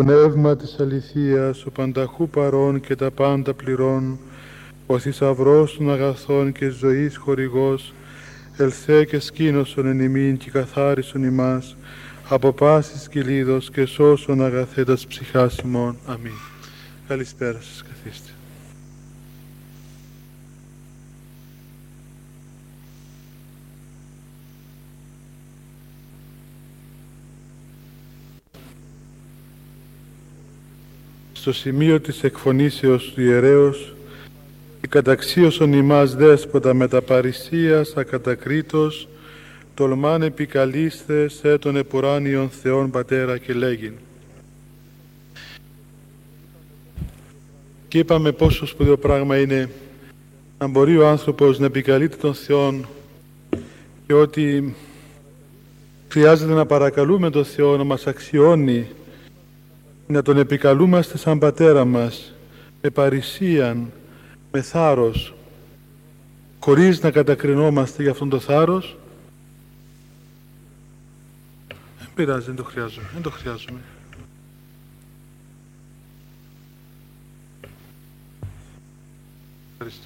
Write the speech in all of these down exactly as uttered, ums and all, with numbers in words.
πνεύμα της αληθείας, ο πανταχού παρών και τα πάντα πληρών, ο θησαυρός των αγαθών και ζωής χορηγός, ελθέ και σκήνωσον εν ημίν και καθάρισον ημάς, από πάσης κυλίδος και σώσον αγαθέτας ψυχάς ημών. Αμήν. Καλησπέρα σας, καθίστε. Στο σημείο της εκφωνήσεως του ιερέως, η καταξίωσον ημάς δέσποτα με τα παρησίας ακατακρίτως, τολμάν επικαλείστε σε τον επουράνιον Θεόν Πατέρα και λέγειν. Και είπαμε πόσο σπουδαίο πράγμα είναι να μπορεί ο άνθρωπος να επικαλείται τον Θεόν και ότι χρειάζεται να παρακαλούμε τον Θεό να μας αξιώνει, να τον επικαλούμαστε σαν Πατέρα μας, με παρησίαν, με θάρρος, χωρίς να κατακρινόμαστε για αυτόν το θάρρος. Δεν πειράζει, δεν το χρειάζομαι, δεν το χρειάζομαι. Ευχαριστώ.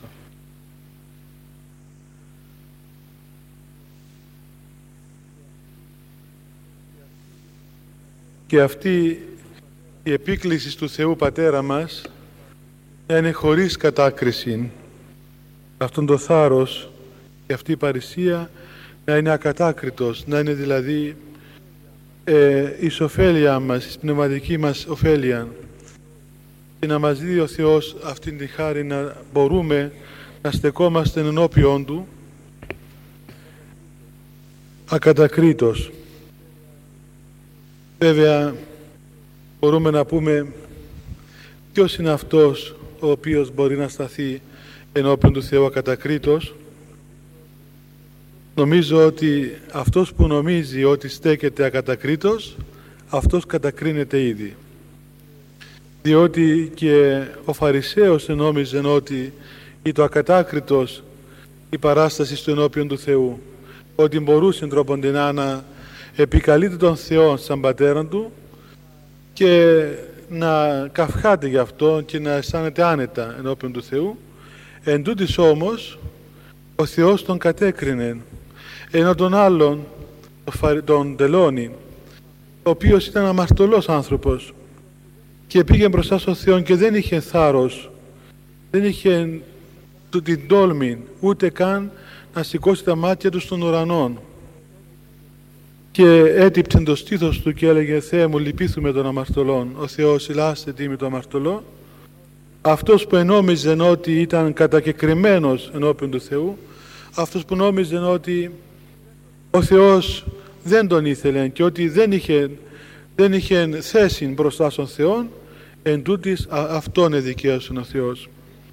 Και αυτή η επίκληση του Θεού Πατέρα μας να είναι χωρίς κατάκριση, αυτόν το θάρρος και αυτή η παρησία να είναι ακατάκριτος, να είναι δηλαδή ε, η ωφέλεια μας, η πνευματική μας ωφέλεια, και να μας δει ο Θεός αυτήν τη χάρη να μπορούμε να στεκόμαστε ενώπιον Του ακατακρίτος. Βέβαια μπορούμε να πούμε ποιος είναι αυτός ο οποίος μπορεί να σταθεί ενώπιον του Θεού ακατακρίτος. Νομίζω ότι αυτός που νομίζει ότι στέκεται ακατακρίτος, αυτός κατακρίνεται ήδη. Διότι και ο Φαρισαίος νόμιζε ότι ή το ακατάκριτος η παράσταση στο ενώπιον του Θεού, ότι μπορούσε τρόποντινά να επικαλείται τον Θεό σαν Πατέραν του και να καυχάται γι' αυτό και να αισθάνεται άνετα ενώπιον του Θεού. Εν τούτοις όμως ο Θεός τον κατέκρινε, ενώ τον άλλον, τον τελώνει, ο οποίος ήταν αμαρτωλός άνθρωπος και πήγε μπροστά στον Θεό και δεν είχε θάρρος, δεν είχε την τόλμη ούτε καν να σηκώσει τα μάτια του στον ουρανόν, και έτυπτε το στήθος του και έλεγε «Θεέ μου, λυπήθου με τον αμαρτωλόν». Ο Θεός «Ηλάστε τι με τον αμαρτωλό». Αυτός που ενόμιζε ότι ήταν κατακεκριμένος ενώπιον του Θεού, αυτός που νόμιζε ότι ο Θεός δεν τον ήθελε και ότι δεν είχε, δεν είχε θέση μπροστά στον Θεό, εν τούτης αυτόν εδικαίωσε ο Θεός.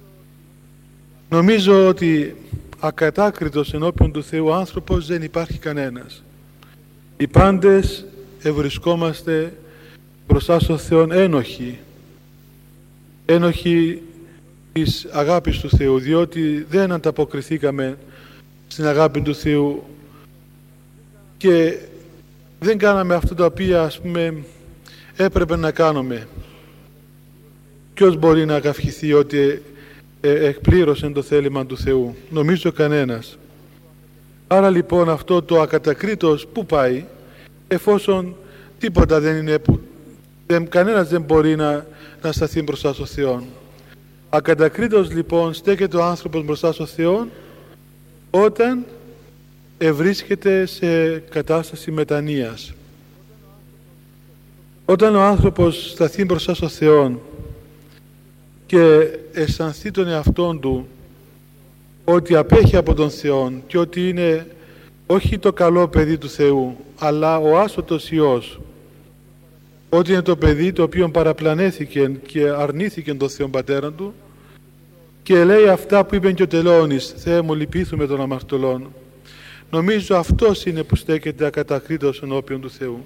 Νομίζω ότι ακατάκριτος ενώπιον του Θεού άνθρωπος δεν υπάρχει κανένας. Οι πάντες ευρισκόμαστε μπροστά στον Θεό ένοχοι, ένοχοι της αγάπης του Θεού, διότι δεν ανταποκριθήκαμε στην αγάπη του Θεού και δεν κάναμε αυτό το οποίο, ας πούμε, έπρεπε να κάνουμε. Ποιος μπορεί να καυχηθεί ότι εκπλήρωσε το θέλημα του Θεού? Νομίζω κανένας. Άρα λοιπόν αυτό το ακατακρίτος πού πάει, εφόσον τίποτα δεν είναι, δεν, κανένας δεν μπορεί να, να σταθεί μπροστά στο Θεό. Ακατακρίτος λοιπόν στέκεται ο άνθρωπος μπροστά στο Θεό όταν ευρίσκεται σε κατάσταση μετανοίας. Όταν ο άνθρωπος σταθεί μπροστά στο Θεό και αισθανθεί τον εαυτόν του ότι απέχει από τον Θεό και ότι είναι όχι το καλό παιδί του Θεού, αλλά ο άσωτος Υιός, ότι είναι το παιδί το οποίο παραπλανέθηκε και αρνήθηκε τον Θεό Πατέρα του και λέει αυτά που είπε και ο τελώνης «Θεέ μου, λυπήθου με τον αμαρτωλόν». Νομίζω αυτός είναι που στέκεται ακατακρίτος ενώπιον του Θεού.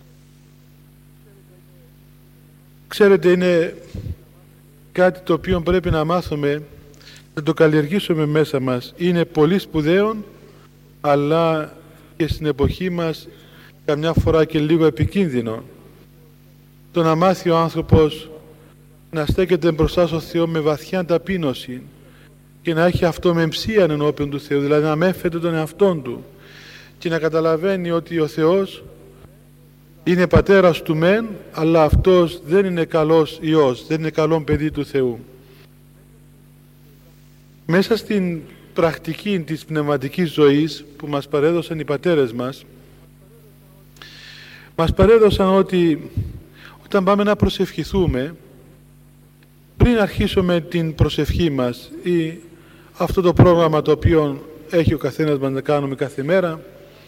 Ξέρετε, είναι κάτι το οποίο πρέπει να μάθουμε, να το καλλιεργήσουμε μέσα μας. Είναι πολύ σπουδαίο, αλλά και στην εποχή μας καμιά φορά και λίγο επικίνδυνο. το να μάθει ο άνθρωπος να στέκεται μπροστά στο Θεό με βαθιά ταπείνωση και να έχει αυτομεμψία ενώπιον του Θεού, δηλαδή να μέφεται τον εαυτόν του και να καταλαβαίνει ότι ο Θεός είναι πατέρας του μεν, αλλά αυτός δεν είναι καλός Υιός, δεν είναι καλό παιδί του Θεού. Μέσα στην πρακτική της πνευματικής ζωής που μας παρέδωσαν οι πατέρες μας, μας παρέδωσαν ότι όταν πάμε να προσευχηθούμε, πριν αρχίσουμε την προσευχή μας ή αυτό το πρόγραμμα το οποίο έχει ο καθένας μας να κάνουμε κάθε μέρα,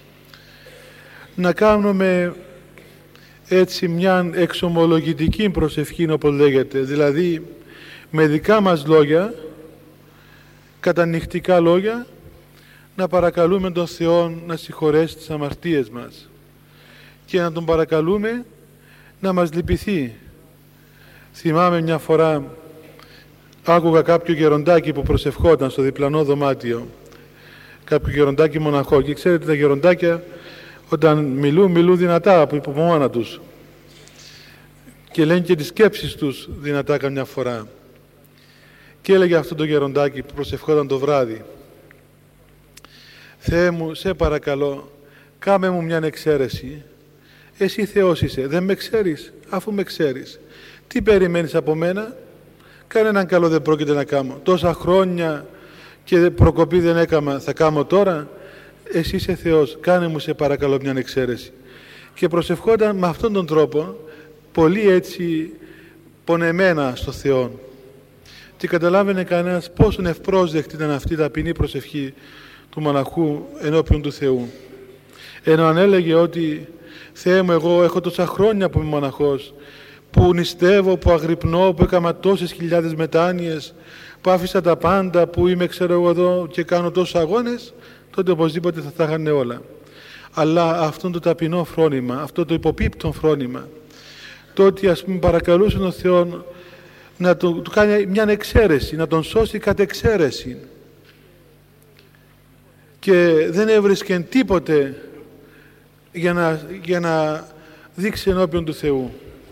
να κάνουμε έτσι μια εξομολογητική προσευχή, όπως λέγεται, δηλαδή με δικά μας λόγια, κατανυχτικά λόγια, να παρακαλούμε τον Θεό να συγχωρέσει τις αμαρτίες μας και να τον παρακαλούμε να μας λυπηθεί. Θυμάμαι μια φορά άκουγα κάποιο γεροντάκι που προσευχόταν στο διπλανό δωμάτιο, κάποιο γεροντάκι μοναχό, και ξέρετε τα γεροντάκια όταν μιλούν, μιλούν δυνατά από μόνα τους και λένε και τις σκέψεις τους δυνατά καμιά φορά. Και έλεγε αυτό το γεροντάκι που προσευχόταν το βράδυ: Θεέ μου, σε παρακαλώ, κάμε μου μια εξαίρεση. Εσύ Θεός είσαι, δεν με ξέρεις? Αφού με ξέρεις, τι περιμένεις από μένα? Κανέναν καλό δεν πρόκειται να κάνω. Τόσα χρόνια και προκοπή δεν έκαμα, θα κάνω τώρα? Εσύ είσαι Θεός, κάνε μου σε παρακαλώ μια εξαίρεση. Και προσευχόταν με αυτόν τον τρόπο, πολύ έτσι πονεμένα στο Θεό. Και καταλάβαινε κανένας πόσο ευπρόσδεκτη ήταν αυτή η ταπεινή προσευχή του μοναχού ενώπιον του Θεού. Ενώ αν έλεγε ότι Θεέ μου, εγώ έχω τόσα χρόνια που είμαι μοναχός, που νηστεύω, που αγρυπνώ, που έκανα τόσες χιλιάδες μετάνοιες, που άφησα τα πάντα, που είμαι ξέρω εγώ εδώ και κάνω τόσους αγώνες, τότε οπωσδήποτε θα τα είχανε όλα. Αλλά αυτό το ταπεινό φρόνημα, αυτό το υποπίπτον φρόνημα, το ότι ας πούμε παρακαλούσε τον Θεό να του, του κάνει μια εξαίρεση, να τον σώσει κατ' εξαίρεση, και δεν έβρισκε τίποτε για να, για να δείξει ενώπιον του Θεού.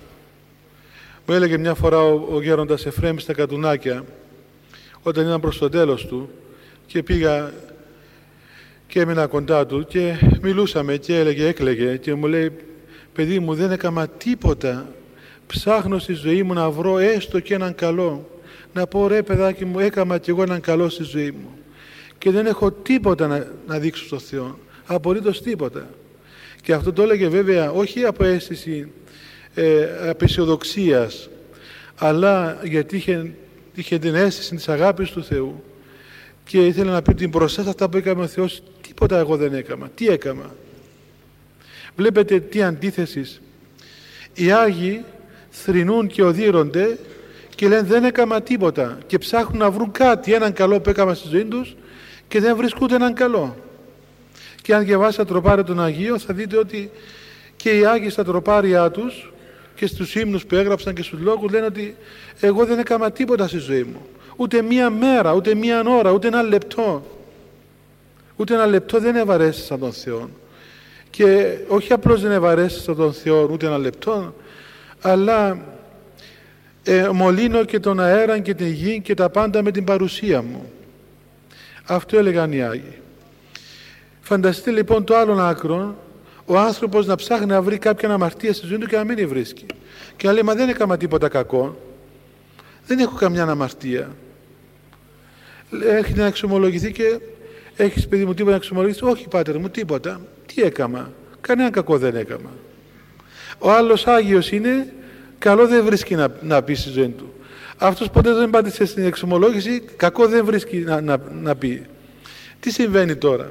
Μου έλεγε μια φορά ο, ο γέροντας Εφραίμ στα Κατουνάκια, όταν ήταν προς το τέλος του, και πήγα και έμεινα κοντά του και μιλούσαμε και έλεγε, έκλαιγε και μου λέει: παιδί μου, δεν έκαμα τίποτα, ψάχνω στη ζωή μου να βρω έστω και έναν καλό, να πω ρε παιδάκι μου, έκαμα κι εγώ έναν καλό στη ζωή μου και δεν έχω τίποτα να, να δείξω στο Θεό, απολύτως τίποτα. Και αυτό το έλεγε βέβαια όχι από αίσθηση ε, απεσιοδοξίας, αλλά γιατί είχε, είχε την αίσθηση της αγάπης του Θεού και ήθελε να πει ότι μπροστά σε αυτά που έκαμε ο Θεός τίποτα εγώ δεν έκαμα. Τι έκαμα? Βλέπετε τι αντίθεσης. Οι Άγιοι θρηνούν και οδύρονται και λένε δεν έκαμα τίποτα και ψάχνουν να βρουν κάτι, έναν καλό που έκαμα στη ζωή τους και δεν βρίσκουν έναν καλό. Και αν διαβάσετε τα τροπάρια των Αγίων θα δείτε ότι και οι Άγιοι στα τροπάρια τους και στους ύμνους που έγραψαν και στους λόγους λένε ότι εγώ δεν έκαμα τίποτα στη ζωή μου. Ούτε μία μέρα, ούτε μία ώρα, ούτε ένα λεπτό. Ούτε ένα λεπτό δεν ευαρέστησα τον Θεό. Και όχι απλώς δεν ευαρέστησα τον Θεό ούτε ένα λεπτό, αλλά ε, μολύνω και τον αέρα και την γη και τα πάντα με την παρουσία μου. Αυτό έλεγαν οι Άγιοι. Φανταστείτε λοιπόν το άλλον άκρο, ο άνθρωπος να ψάχνει να βρει κάποια αμαρτία στη ζωή του και να μην βρίσκει. Και να λέει, μα δεν έκανα τίποτα κακό. Δεν έχω καμιά αμαρτία. Έχει να εξομολογηθεί και έχεις παιδί μου τίποτα να εξομολογηθεί? Όχι πάτερ μου, τίποτα. Τι έκαμα? Κανένα κακό δεν έκαμα. Ο άλλος Άγιος είναι, καλό δεν βρίσκει να, να πει στη ζωή του. Αυτός ποτέ δεν πάτησε στην εξομολόγηση, κακό δεν βρίσκει να, να, να πει. Τι συμβαίνει τώρα?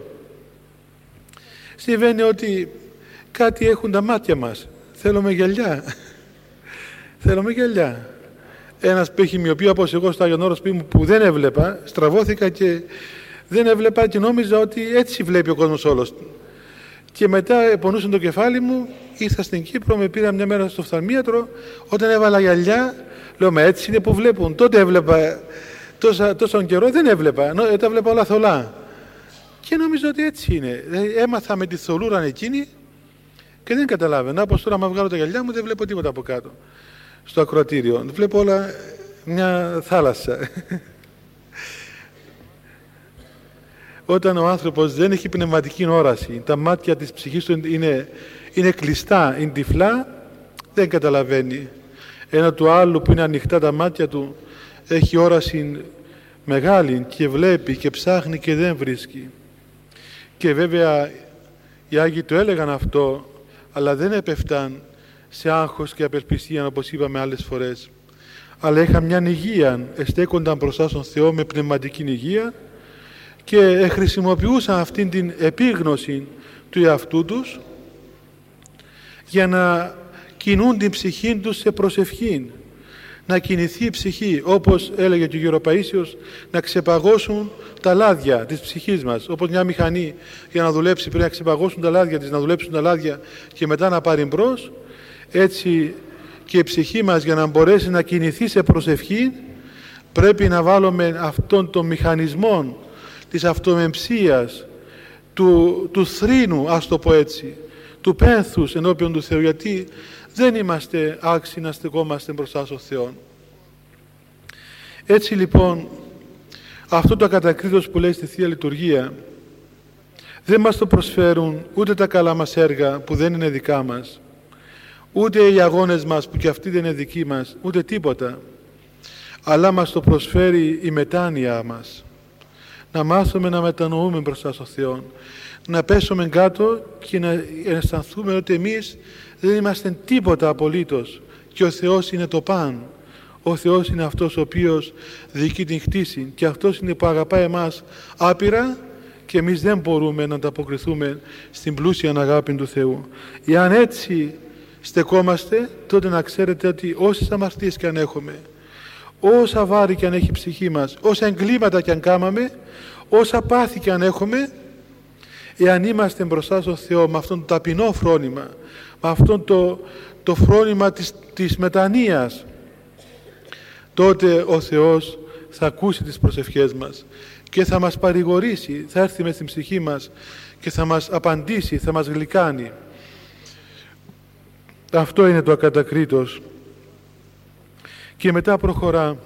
Συμβαίνει ότι κάτι έχουν τα μάτια μας. Θέλουμε γυαλιά. Θέλουμε γυαλιά. Ένας που έχει μοιοπία όπως εγώ στο Άγιον Όρος μου που δεν έβλεπα, στραβώθηκα και δεν έβλεπα και νόμιζα ότι έτσι βλέπει ο κόσμος όλος. Και μετά πονούσε το κεφάλι μου, ήρθα στην Κύπρο, με πήρα μια μέρα στο οφθαλμίατρο, όταν έβαλα γυαλιά, λέω μα έτσι είναι που βλέπουν. Τότε έβλεπα, τόσα, τόσο καιρό δεν έβλεπα, τα βλέπα όλα θολά. Και νομίζω ότι έτσι είναι. Έμαθα με τη θολούρα εκείνη Και δεν καταλάβαινα. Όπως τώρα, άμα βγάλω τα γυαλιά μου, δεν βλέπω τίποτα από κάτω. Στο ακροατήριο. Βλέπω όλα μια θάλασσα. Όταν ο άνθρωπος δεν έχει πνευματική όραση, τα μάτια της ψυχής του είναι, είναι κλειστά, είναι τυφλά, δεν καταλαβαίνει. Ένα του άλλου που είναι ανοιχτά τα μάτια του έχει όραση μεγάλη και βλέπει και ψάχνει και δεν βρίσκει. Και βέβαια οι Άγιοι το έλεγαν αυτό, αλλά δεν έπεφταν σε άγχος και απελπισία, όπως είπαμε άλλες φορές. Αλλά είχαν μια υγεία, εστέκονταν μπροστά στον Θεό με πνευματική υγεία και χρησιμοποιούσαν αυτήν την επίγνωση του εαυτού τους για να κινούν την ψυχή τους σε προσευχή, να κινηθεί η ψυχή, όπως έλεγε και ο Γεροπαΐσιος, να ξεπαγώσουν τα λάδια της ψυχής μας. Όπως μια μηχανή για να δουλέψει πρέπει να ξεπαγώσουν τα λάδια της, να δουλέψουν τα λάδια και μετά να πάρει μπρος, έτσι και η ψυχή μας για να μπορέσει να κινηθεί σε προσευχή πρέπει να βάλουμε αυτόν τον μηχανισμό της αυτομεμψίας, του, του θρήνου, ας το πω έτσι, του πένθους ενώπιον του Θεού, γιατί δεν είμαστε άξιοι να στεκόμαστε μπροστά στον Θεό. Έτσι λοιπόν, αυτό το ακατακρίτως που λέει στη Θεία Λειτουργία δεν μας το προσφέρουν ούτε τα καλά μας έργα που δεν είναι δικά μας, ούτε οι αγώνες μας που και αυτοί δεν είναι δικοί μας, ούτε τίποτα, αλλά μας το προσφέρει η μετάνοια μας. Να μάθουμε να μετανοούμε μπροστά στον Θεό, να πέσουμε κάτω και να αισθανθούμε ότι εμείς δεν είμαστε τίποτα απολύτως και ο Θεός είναι το παν. Ο Θεός είναι αυτός ο οποίος διοικεί την χτίση και αυτός είναι που αγαπάει εμάς άπειρα και εμείς δεν μπορούμε να ανταποκριθούμε στην πλούσια αγάπη του Θεού. Εάν έτσι στεκόμαστε, τότε να ξέρετε ότι όσες αμαρτίες και αν έχουμε, όσα βάρη και αν έχει η ψυχή μας, όσα εγκλήματα και αν κάμαμε, όσα πάθη και αν έχουμε, εάν είμαστε μπροστά στον Θεό με αυτόν το ταπεινό φρόνημα, με αυτόν το, το φρόνημα της, της μετανοίας, τότε ο Θεός θα ακούσει τις προσευχές μας και θα μας παρηγορήσει, θα έρθει μες στην ψυχή μας και θα μας απαντήσει, θα μας γλυκάνει. Αυτό είναι το ακατακρίτως. Και μετά προχωρά,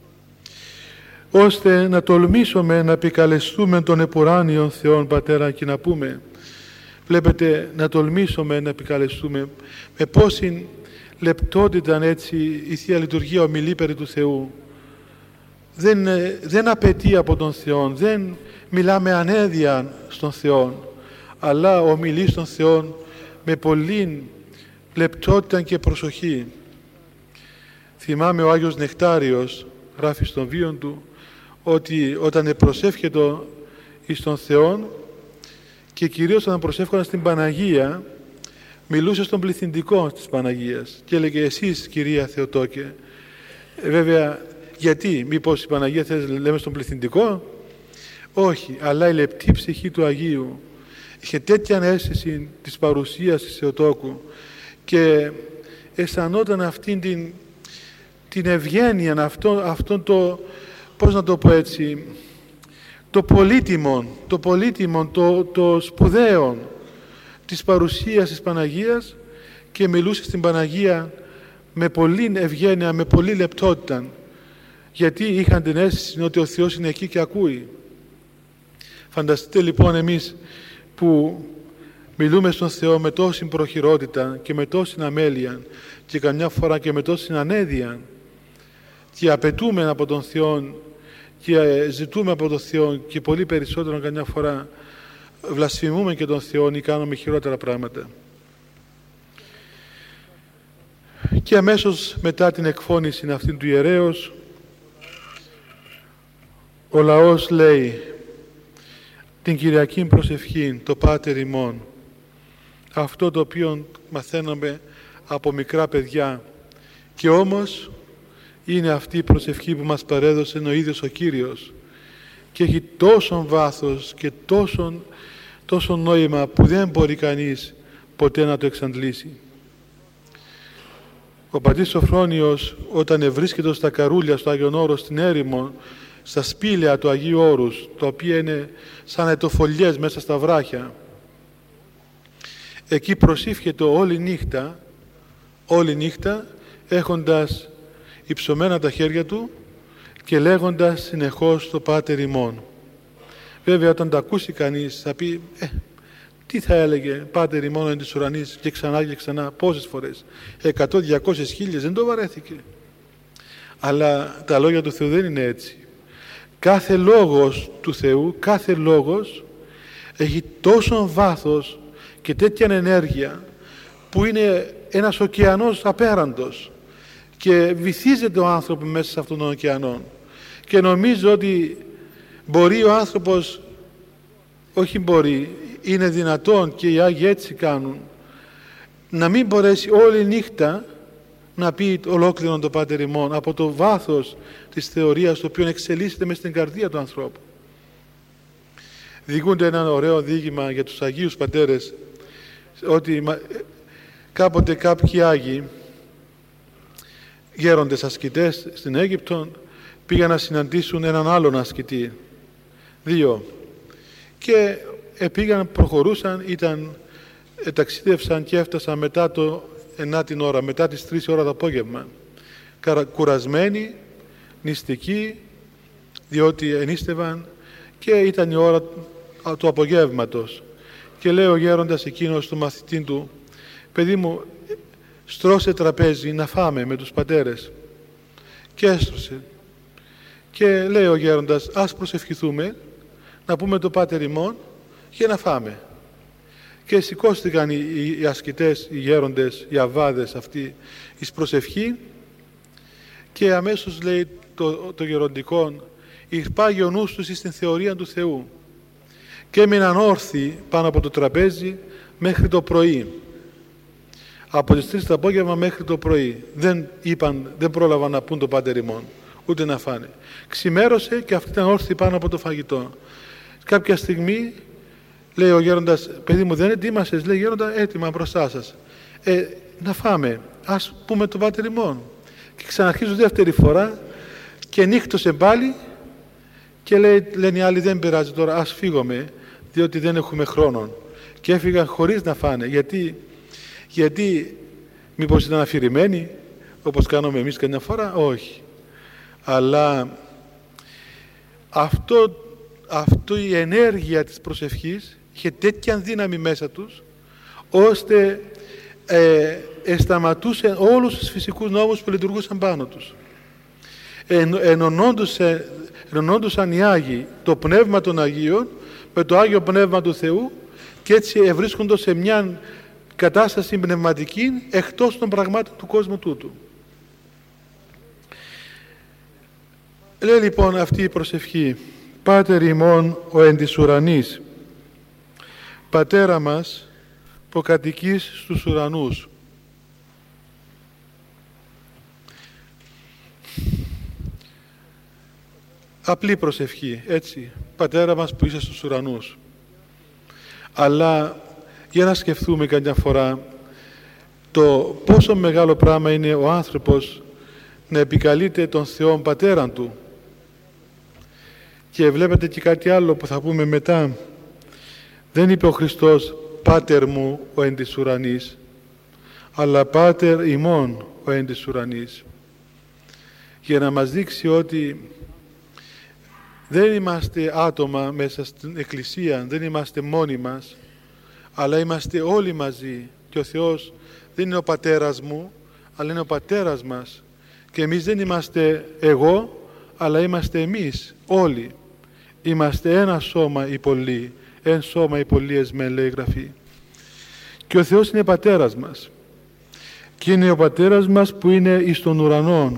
ώστε να τολμήσουμε να επικαλεστούμε τον επουράνιον Θεόν Πατέρα και να πούμε, βλέπετε, να τολμήσουμε να επικαλεστούμε με πόση λεπτότητα έτσι η Θεία Λειτουργία ομιλεί περί του Θεού. Δεν, δεν απαιτεί από τον Θεό, δεν μιλάμε ανέδεια στον Θεό, αλλά ομιλεί στον Θεό με πολλή λεπτότητα και προσοχή. Θυμάμαι ο Άγιος Νεκτάριος γράφει στον βίον του ότι όταν προσεύχεται εις τον Θεό και κυρίως όταν προσεύχονταν στην Παναγία, μιλούσε στον πληθυντικό της Παναγίας και έλεγε εσείς κυρία Θεοτόκε. Ε, βέβαια γιατί, μήπως η Παναγία θες λέμε στον πληθυντικό? Όχι, αλλά η λεπτή ψυχή του Αγίου είχε τέτοια αίσθηση της παρουσίας της Θεοτόκου και αισθανόταν αυτήν την, την ευγένεια, αυτόν, αυτόν το, πώς να το πω έτσι, το πολύτιμο, το πολύτιμο, το, το σπουδαίο της παρουσίας της Παναγίας και μιλούσε στην Παναγία με πολλή ευγένεια, με πολλή λεπτότητα, γιατί είχαν την αίσθηση ότι ο Θεός είναι εκεί και ακούει. Φανταστείτε λοιπόν εμείς που μιλούμε στον Θεό με τόση προχειρότητα και με τόση αμέλεια και καμιά φορά και με τόση ανέδεια και απαιτούμε από τον Θεό και ζητούμε από τον Θεό και πολύ περισσότερο καμιά φορά βλασφημούμε και τον Θεό ή κάνουμε χειρότερα πράγματα. Και αμέσως μετά την εκφώνηση αυτήν του ιερέως ο λαός λέει την Κυριακή προσευχή, το Πάτερ ημών, αυτό το οποίο μαθαίναμε από μικρά παιδιά και όμως είναι αυτή η προσευχή που μας παρέδωσε ο ίδιος ο Κύριος και έχει τόσο βάθος και τόσο, τόσο νόημα που δεν μπορεί κανείς ποτέ να το εξαντλήσει. Ο πατήρ Σοφρόνιος όταν βρίσκεται στα Καρούλια, στο Άγιον Όρος, στην έρημο, στα σπήλαια του Αγίου Όρους, τα οποία είναι σαν ετοφολιές μέσα στα βράχια, εκεί προσήφιεται όλη νύχτα, όλη νύχτα έχοντας υψωμένα τα χέρια του και λέγοντας συνεχώς το Πάτερ ημών. Βέβαια όταν το ακούσει κανείς θα πει ε, τι θα έλεγε Πάτερ ημών εν της ουρανής και ξανά και ξανά, πόσες φορές, εκατό, διακόσιες, χίλιες, δεν το βαρέθηκε. Αλλά τα λόγια του Θεού δεν είναι έτσι. Κάθε λόγος του Θεού, κάθε λόγος έχει τόσο βάθος και τέτοια ενέργεια που είναι ένας ωκεανός απέραντος και βυθίζεται ο άνθρωπος μέσα σε αυτόν τον ωκεανό και νομίζω ότι μπορεί ο άνθρωπος, όχι μπορεί, είναι δυνατόν και οι Άγιοι έτσι κάνουν, να μην μπορέσει όλη νύχτα να πει ολόκληρον το Πάτερ ημών από το βάθος της θεωρίας το οποίο εξελίσσεται μες στην καρδία του ανθρώπου. Διηγούνται ένα ωραίο διήγημα για τους Αγίους Πατέρες ότι κάποτε κάποιοι Άγιοι γέροντες ασκητές στην Αίγυπτο πήγαν να συναντήσουν έναν άλλον ασκητή, δύο, και πήγαν, προχωρούσαν, ήταν, ταξίδευσαν και έφτασαν μετά το ενά την ώρα, μετά τις τρεις ώρα το απόγευμα, κουρασμένοι, νηστικοί, διότι ενίστευαν και ήταν η ώρα του απογεύματος. Και λέει ο γέροντας εκείνος του μαθητή του, παιδί μου, στρώσε τραπέζι να φάμε με τους πατέρες. Και έστρωσε. Και λέει ο γέροντας, ας προσευχηθούμε, να πούμε το Πάτερ ημών και να φάμε. Και σηκώστηκαν οι, οι ασκητές, οι γέροντες, οι αβάδες αυτοί εις προσευχή και αμέσως λέει το, το γεροντικό, ηρπάγει ο νους τους στην θεωρία του Θεού και έμειναν όρθιοι πάνω από το τραπέζι μέχρι το πρωί. Από τις τρεις το απόγευμα μέχρι το πρωί. Δεν είπαν, δεν πρόλαβαν να πούν το Πάτερ ημών, ούτε να φάνε. Ξημέρωσε και αυτοί ήταν όρθιοι πάνω από το φαγητό. Κάποια στιγμή λέει ο γέροντας, παιδί μου, δεν ετοίμασες? Λέει, γέροντα, έτοιμα μπροστά σας. Ε, να φάμε, ας πούμε το Πάτερ ημών. Και ξαναρχίζουν δεύτερη φορά και νύχτωσε πάλι και λέει, λένε οι άλλοι, δεν πειράζει τώρα, ας φύγουμε, διότι δεν έχουμε χρόνο. Και έφυγαν χωρίς να φάνε. Γιατί, γιατί μήπως ήταν αφηρημένοι, όπως κάνουμε εμείς καμιά φορά? Όχι. Αλλά αυτό, αυτό η ενέργεια της προσευχής είχε τέτοια δύναμη μέσα τους, ώστε ε, εσταματούσε όλους τους φυσικούς νόμους που λειτουργούσαν πάνω τους. Εν, ενωνόντουσε, ενωνόντουσαν οι Άγιοι το Πνεύμα των Αγίων με το Άγιο Πνεύμα του Θεού και έτσι ευρίσκονται σε μια κατάσταση πνευματική εκτός των πραγμάτων του κόσμου τούτου. Λέει λοιπόν αυτή η προσευχή, Πάτερ ημών ο εν της ουρανής, Πατέρα μας που κατοικείς στους ουρανούς. Απλή προσευχή, έτσι, Πατέρα μας που είσαι στους ουρανούς. Αλλά για να σκεφτούμε καμιά φορά το πόσο μεγάλο πράγμα είναι ο άνθρωπος να επικαλείται τον Θεό Πατέραν του. Και βλέπετε και κάτι άλλο που θα πούμε μετά. Δεν είπε ο Χριστός Πάτερ μου ο εν της ουρανής, αλλά Πάτερ ημών ο εν της ουρανής, για να μας δείξει ότι δεν είμαστε άτομα μέσα στην Εκκλησία, δεν είμαστε μόνοι μας, αλλά είμαστε όλοι μαζί και ο Θεός δεν είναι ο Πατέρας μου, αλλά είναι ο Πατέρας μας και εμείς δεν είμαστε εγώ, αλλά είμαστε εμείς όλοι. Είμαστε ένα σώμα οι πολλοί, εν σώμα οι πολλοί μεν, λέει η Γραφή. Και ο Θεός είναι Πατέρας μας και είναι ο Πατέρας μας που είναι εις των ουρανών.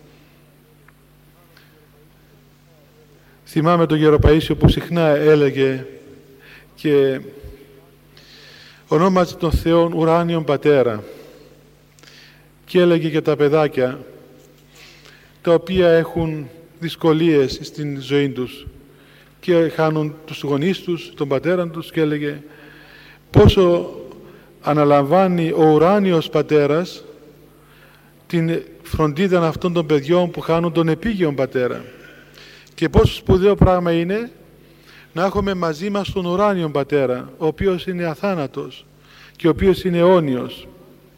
Θυμάμαι τον Γεροπαΐσιο που συχνά έλεγε και ονόμαζε τον Θεόν ουράνιον Πατέρα και έλεγε για τα παιδάκια τα οποία έχουν δυσκολίες στην ζωή τους και χάνουν τους γονείς τους, τον πατέρα τους, και έλεγε πόσο αναλαμβάνει ο ουράνιος Πατέρας την φροντίδα αυτών των παιδιών που χάνουν τον επίγειον Πατέρα, και πόσο σπουδαίο πράγμα είναι να έχουμε μαζί μας τον ουράνιον Πατέρα, ο οποίος είναι αθάνατος και ο οποίος είναι αιώνιος.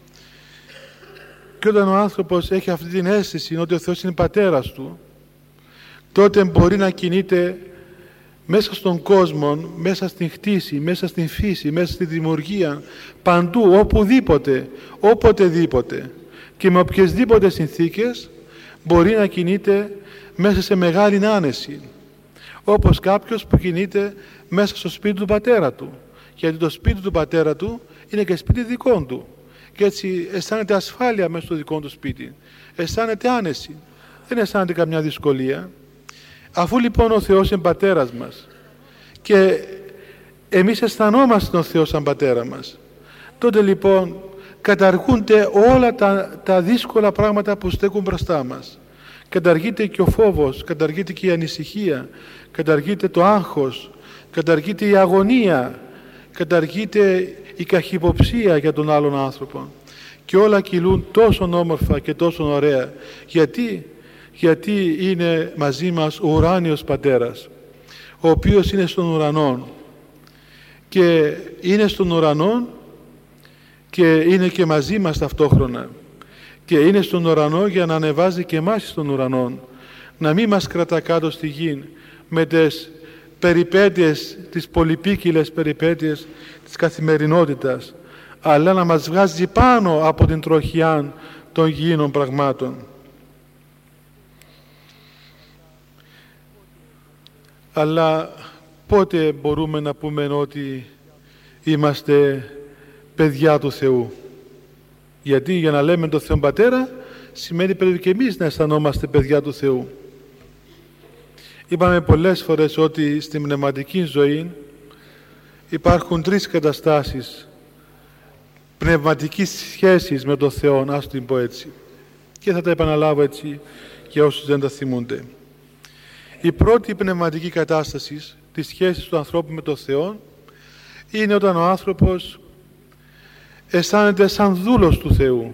Και όταν ο άνθρωπος έχει αυτή την αίσθηση ότι ο Θεός είναι πατέρας του, τότε μπορεί να κινείται μέσα στον κόσμο, μέσα στην χτίση, μέσα στην φύση, μέσα στη δημιουργία, παντού, οπουδήποτε, οποτεδήποτε και με οποιασδήποτε συνθήκες μπορεί να κινείται μέσα σε μεγάλη άνεση, όπως κάποιος που κινείται μέσα στο σπίτι του πατέρα του, γιατί το σπίτι του πατέρα του είναι και σπίτι δικό του και έτσι αισθάνεται ασφάλεια μέσα στο δικό του σπίτι, αισθάνεται άνεση, δεν αισθάνεται καμιά δυσκολία. Αφού λοιπόν ο Θεός είναι πατέρας μας και εμείς αισθανόμαστε τον Θεό σαν πατέρα μας, τότε λοιπόν καταργούνται όλα τα, τα δύσκολα πράγματα που στέκουν μπροστά μας. Καταργείται και ο φόβος, καταργείται και η ανησυχία, καταργείται το άγχος, καταργείται η αγωνία, καταργείται η καχυποψία για τον άλλον άνθρωπο και όλα κυλούν τόσο όμορφα και τόσο ωραία. Γιατί? Γιατί είναι μαζί μας ο ουράνιος πατέρας, ο οποίος είναι στον ουρανό και είναι στον ουρανό και είναι και μαζί μας ταυτόχρονα και είναι στον ουρανό για να ανεβάζει και εμάς στον ουρανό, να μην μας κρατά κάτω στη γη με τις περιπέτειες, τις πολυπίκυλες περιπέτειες της καθημερινότητας, αλλά να μας βγάζει πάνω από την τροχιά των γήινων πραγμάτων. Αλλά πότε μπορούμε να πούμε ότι είμαστε παιδιά του Θεού? Γιατί για να λέμε τον Θεό Πατέρα σημαίνει πρέπει και εμείς να αισθανόμαστε παιδιά του Θεού. Είπαμε πολλές φορές ότι στη πνευματική ζωή υπάρχουν τρεις καταστάσεις πνευματικής σχέσης με τον Θεό, ας την πω έτσι, και θα τα επαναλάβω έτσι για όσους δεν τα θυμούνται. Η πρώτη πνευματική κατάσταση της σχέσης του ανθρώπου με τον Θεό είναι όταν ο άνθρωπος αισθάνεται σαν δούλος του Θεού.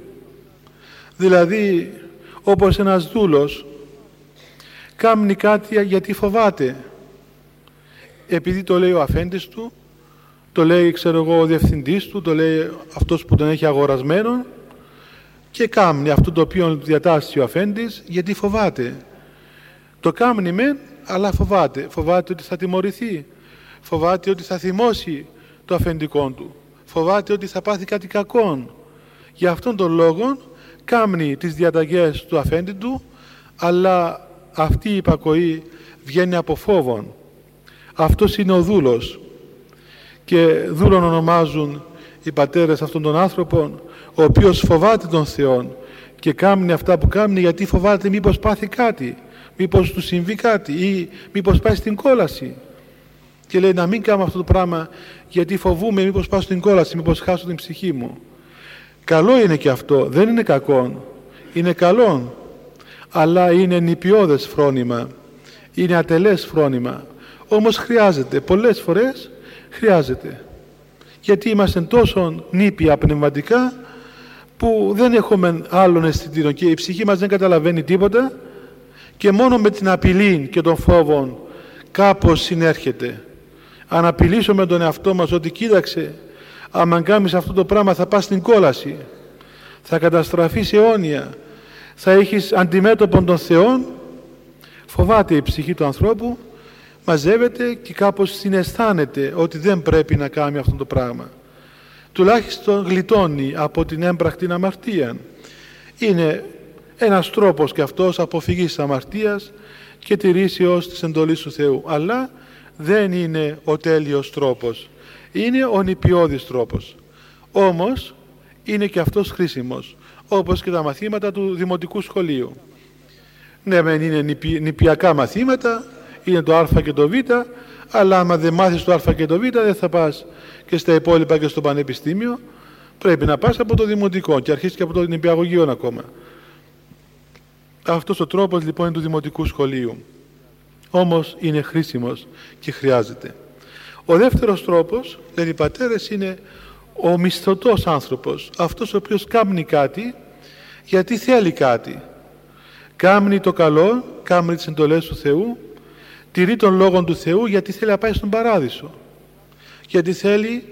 Δηλαδή, όπως ένας δούλος κάνει κάτι γιατί φοβάται. Επειδή το λέει ο αφέντης του, το λέει, ξέρω εγώ, ο διευθυντής του, το λέει αυτός που τον έχει αγορασμένο και κάνει αυτό το οποίο διατάσσει ο αφέντης γιατί φοβάται. Το κάνει μεν, αλλά φοβάται. Φοβάται ότι θα τιμωρηθεί. Φοβάται ότι θα θυμώσει το αφεντικό του. Φοβάται ότι θα πάθει κάτι κακό. Για αυτόν τον λόγο κάνει τις διαταγές του αφέντη του, αλλά αυτή η υπακοή βγαίνει από φόβον. Αυτός είναι ο δούλος. Και δούλον ονομάζουν οι πατέρες αυτών των άνθρωπων, ο οποίος φοβάται τον Θεό και κάνει αυτά που κάνει γιατί φοβάται μήπως πάθει κάτι, μήπως του συμβεί κάτι ή μήπως πάει στην κόλαση. Και λέει να μην κάνω αυτό το πράγμα γιατί φοβούμαι μήπως πάω στην κόλαση, μήπως χάσω την ψυχή μου. Καλό είναι και αυτό, δεν είναι κακό, είναι καλό, αλλά είναι νηπιώδες φρόνημα, είναι ατελές φρόνημα. Όμως χρειάζεται, πολλές φορές χρειάζεται. Γιατί είμαστε τόσο νήπια πνευματικά που δεν έχουμε άλλον αισθητήριο και η ψυχή μας δεν καταλαβαίνει τίποτα και μόνο με την απειλή και τον φόβο κάπως συνέρχεται. Αν απειλήσουμε τον εαυτό μας ότι κοίταξε, άμα κάνεις αυτό το πράγμα θα πας στην κόλαση, θα καταστραφείς αιώνια, θα έχεις αντιμέτωπον τον Θεό, φοβάται η ψυχή του ανθρώπου, μαζεύεται και κάπως συναισθάνεται ότι δεν πρέπει να κάνει αυτό το πράγμα. Τουλάχιστον γλιτώνει από την έμπρακτη αμαρτία. Είναι ένας τρόπος και αυτός αποφυγής της αμαρτίας και τηρήσεως της εντολής του Θεού. Αλλά δεν είναι ο τέλειος τρόπος. Είναι ο νηπιώδης τρόπος. Όμως είναι και αυτός χρήσιμος, όπως και τα μαθήματα του δημοτικού σχολείου. Ναι, μεν είναι νηπι, νηπιακά μαθήματα, είναι το α και το β, αλλά άμα δεν μάθεις το α και το β δεν θα πας και στα υπόλοιπα και στο πανεπιστήμιο. Πρέπει να πας από το δημοτικό και αρχίσεις και από το νηπιαγωγείο ακόμα. Αυτός ο τρόπος λοιπόν είναι του δημοτικού σχολείου. Όμως είναι χρήσιμος και χρειάζεται. Ο δεύτερος τρόπος, λένε οι πατέρες, είναι ο μισθωτός άνθρωπος. Αυτός ο οποίος κάνει κάτι γιατί θέλει κάτι. Κάμνει το καλό, κάμνει τις εντολές του Θεού, τηρεί τον λόγο του Θεού γιατί θέλει να πάει στον παράδεισο. Γιατί θέλει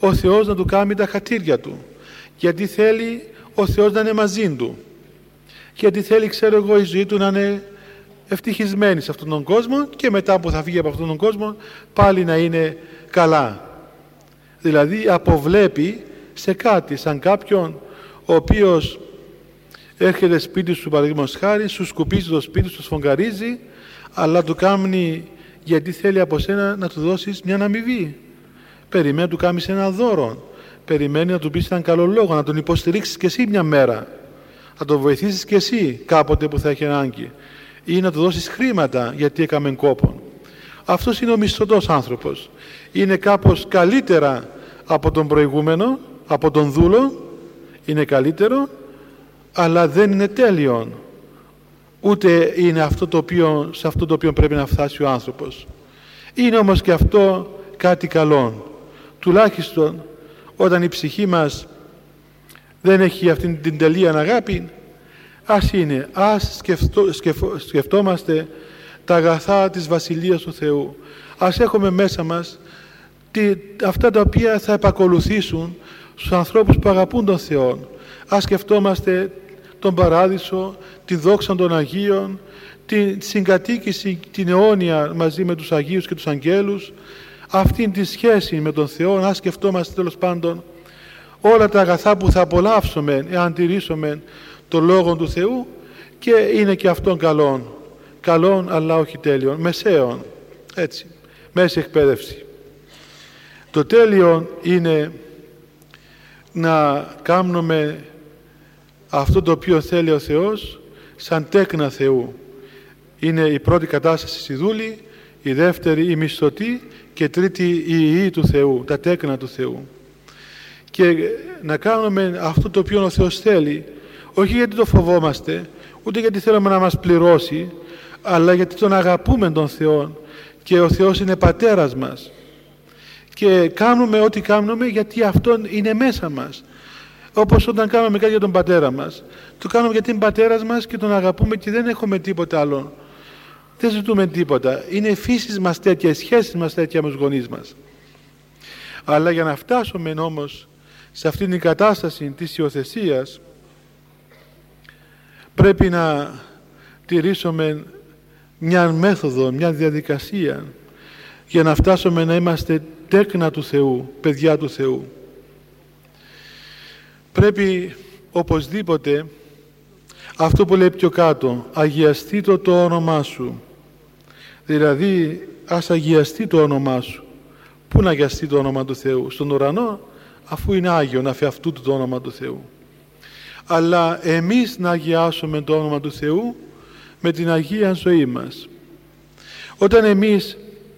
ο Θεός να του κάνει τα χατήρια του, γιατί θέλει ο Θεός να είναι μαζί του, γιατί θέλει, ξέρω εγώ, η ζωή του να είναι ευτυχισμένη σε αυτόν τον κόσμο και μετά που θα φύγει από αυτόν τον κόσμο πάλι να είναι καλά. Δηλαδή αποβλέπει σε κάτι, σαν κάποιον ο οποίος έρχεται σπίτι σου, παραδείγματος χάρη, σου σκουπίζει το σπίτι, σου σφογγαρίζει, αλλά του κάνει γιατί θέλει από σένα να του δώσεις μια αμοιβή. Περιμένει να του κάνεις ένα δώρο, περιμένει να του πεις έναν καλό λόγο, να τον υποστηρίξεις και εσύ μια μέρα, να τον βοηθήσεις και εσύ κάποτε που θα έχει ανάγκη, ή να του δώσεις χρήματα γιατί έκαμε κόπο. Αυτός είναι ο μισθωτός άνθρωπος. Είναι κάπως καλύτερα από τον προηγούμενο, από τον δούλο, είναι καλύτερο, αλλά δεν είναι τέλειο. Ούτε είναι αυτό το οποίο, σε αυτό το οποίο πρέπει να φτάσει ο άνθρωπος. Είναι όμως και αυτό κάτι καλό. Τουλάχιστον όταν η ψυχή μας δεν έχει αυτήν την τελεία αγάπη, ας είναι, ας σκεφτώ, σκεφ, σκεφτόμαστε τα αγαθά της Βασιλείας του Θεού. Ας έχουμε μέσα μας τι, αυτά τα οποία θα επακολουθήσουν στους ανθρώπους που αγαπούν τον Θεό. Ας σκεφτόμαστε τον Παράδεισο, τη δόξα των Αγίων, τη συγκατοίκηση την αιώνια μαζί με τους Αγίους και τους Αγγέλους, αυτήν τη σχέση με τον Θεό. Ας σκεφτόμαστε τέλος πάντων όλα τα αγαθά που θα απολαύσουμε εάν τηρήσουμε τον Λόγο του Θεού, και είναι και αυτόν καλόν. Καλόν αλλά όχι τέλειον, μεσαίων, έτσι, μέση εκπαίδευση. Το τέλειον είναι να κάνουμε αυτό το οποίο θέλει ο Θεός σαν τέκνα Θεού. Είναι η πρώτη κατάσταση η δούλη, η δεύτερη η μισθωτή και τρίτη η ιή του Θεού, τα τέκνα του Θεού. Και να κάνουμε αυτό το οποίο ο Θεός θέλει, όχι γιατί το φοβόμαστε, ούτε γιατί θέλουμε να μας πληρώσει, αλλά γιατί τον αγαπούμε τον Θεό και ο Θεός είναι πατέρας μας. Και κάνουμε ό,τι κάνουμε γιατί αυτόν είναι μέσα μας. Όπως όταν κάνουμε κάτι για τον πατέρα μας, το κάνουμε γιατί είναι πατέρας μας και τον αγαπούμε και δεν έχουμε τίποτα άλλο. Δεν ζητούμε τίποτα. Είναι η φύση μας τέτοια, η σχέση μας τέτοια με τους γονείς μας. Αλλά για να φτάσουμε όμως σε αυτήν την κατάσταση της υιοθεσίας, πρέπει να τηρήσουμε μια μέθοδο, μια διαδικασία για να φτάσουμε να είμαστε τέκνα του Θεού, παιδιά του Θεού. Πρέπει οπωσδήποτε αυτό που λέει πιο κάτω, αγιαστεί το, το όνομά σου. Δηλαδή ας αγιαστεί το όνομά σου. Πού να αγιαστεί το όνομα του Θεού? Στον ουρανό, αφού είναι Άγιον αφ' αυτού του το όνομα του Θεού. Αλλά εμείς να αγιάσουμε το όνομα του Θεού με την Αγία ζωή μας. Όταν εμείς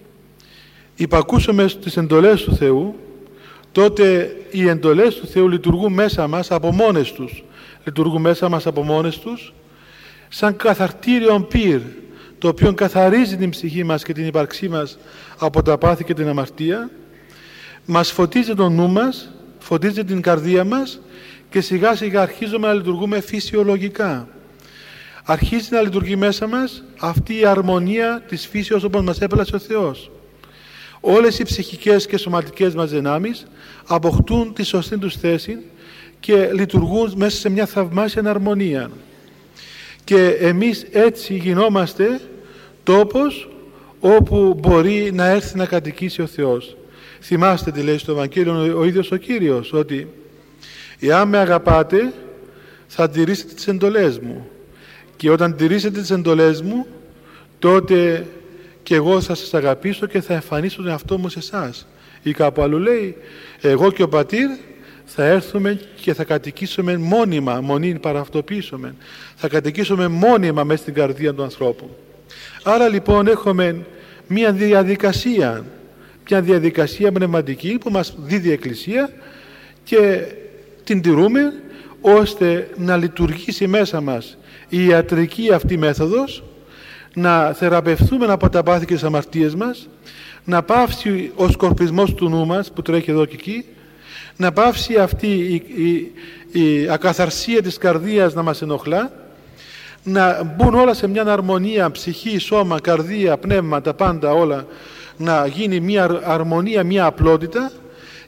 υπακούσουμε στις εντολές του Θεού, τότε οι εντολές του Θεού λειτουργούν μέσα μας από μόνες τους. Λειτουργούν μέσα μας από μόνες τους σαν καθαρτήριον πυρ, το οποίο καθαρίζει την ψυχή μας και την ύπαρξή μας από τα πάθη και την αμαρτία, μας φωτίζει το νου μας, φωτίζει την καρδία μας και σιγά σιγά αρχίζουμε να λειτουργούμε φυσιολογικά. Αρχίζει να λειτουργεί μέσα μας αυτή η αρμονία της φύσεως όπως μας έπλασε ο Θεός. Όλες οι ψυχικές και σωματικές μας δυνάμεις αποκτούν τη σωστή τους θέση και λειτουργούν μέσα σε μια θαυμάσια αρμονία. Και εμείς έτσι γινόμαστε τόπος όπου μπορεί να έρθει να κατοικήσει ο Θεός. Θυμάστε τι λέει στο Ευαγγέλιο ο ίδιος ο Κύριος, ότι εάν με αγαπάτε θα τηρήσετε τις εντολές μου, και όταν τηρήσετε τις εντολές μου τότε και εγώ θα σας αγαπήσω και θα εμφανίσω τον εαυτό μου σε εσάς. Ή κάπου αλλού λέει, εγώ και ο Πατήρ θα έρθουμε και θα κατοικήσουμε μόνιμα, μονήν παραυτοποιήσουμε, θα κατοικήσουμε μόνιμα μέσα στην καρδία του ανθρώπου. Άρα λοιπόν έχουμε μια διαδικασία, μια διαδικασία πνευματική που μας δίδει η Εκκλησία και την τηρούμε ώστε να λειτουργήσει μέσα μας η ιατρική αυτή μέθοδος, να θεραπευθούμε από τα πάθη και τις αμαρτίες μας, να πάυσει ο σκορπισμός του νου μας που τρέχει εδώ και εκεί, να πάυσει αυτή η, η, η ακαθαρσία της καρδίας να μας ενοχλά, να μπουν όλα σε μια αρμονία, ψυχή, σώμα, καρδία, πνεύμα, τα πάντα όλα, να γίνει μια αρμονία, μια απλότητα,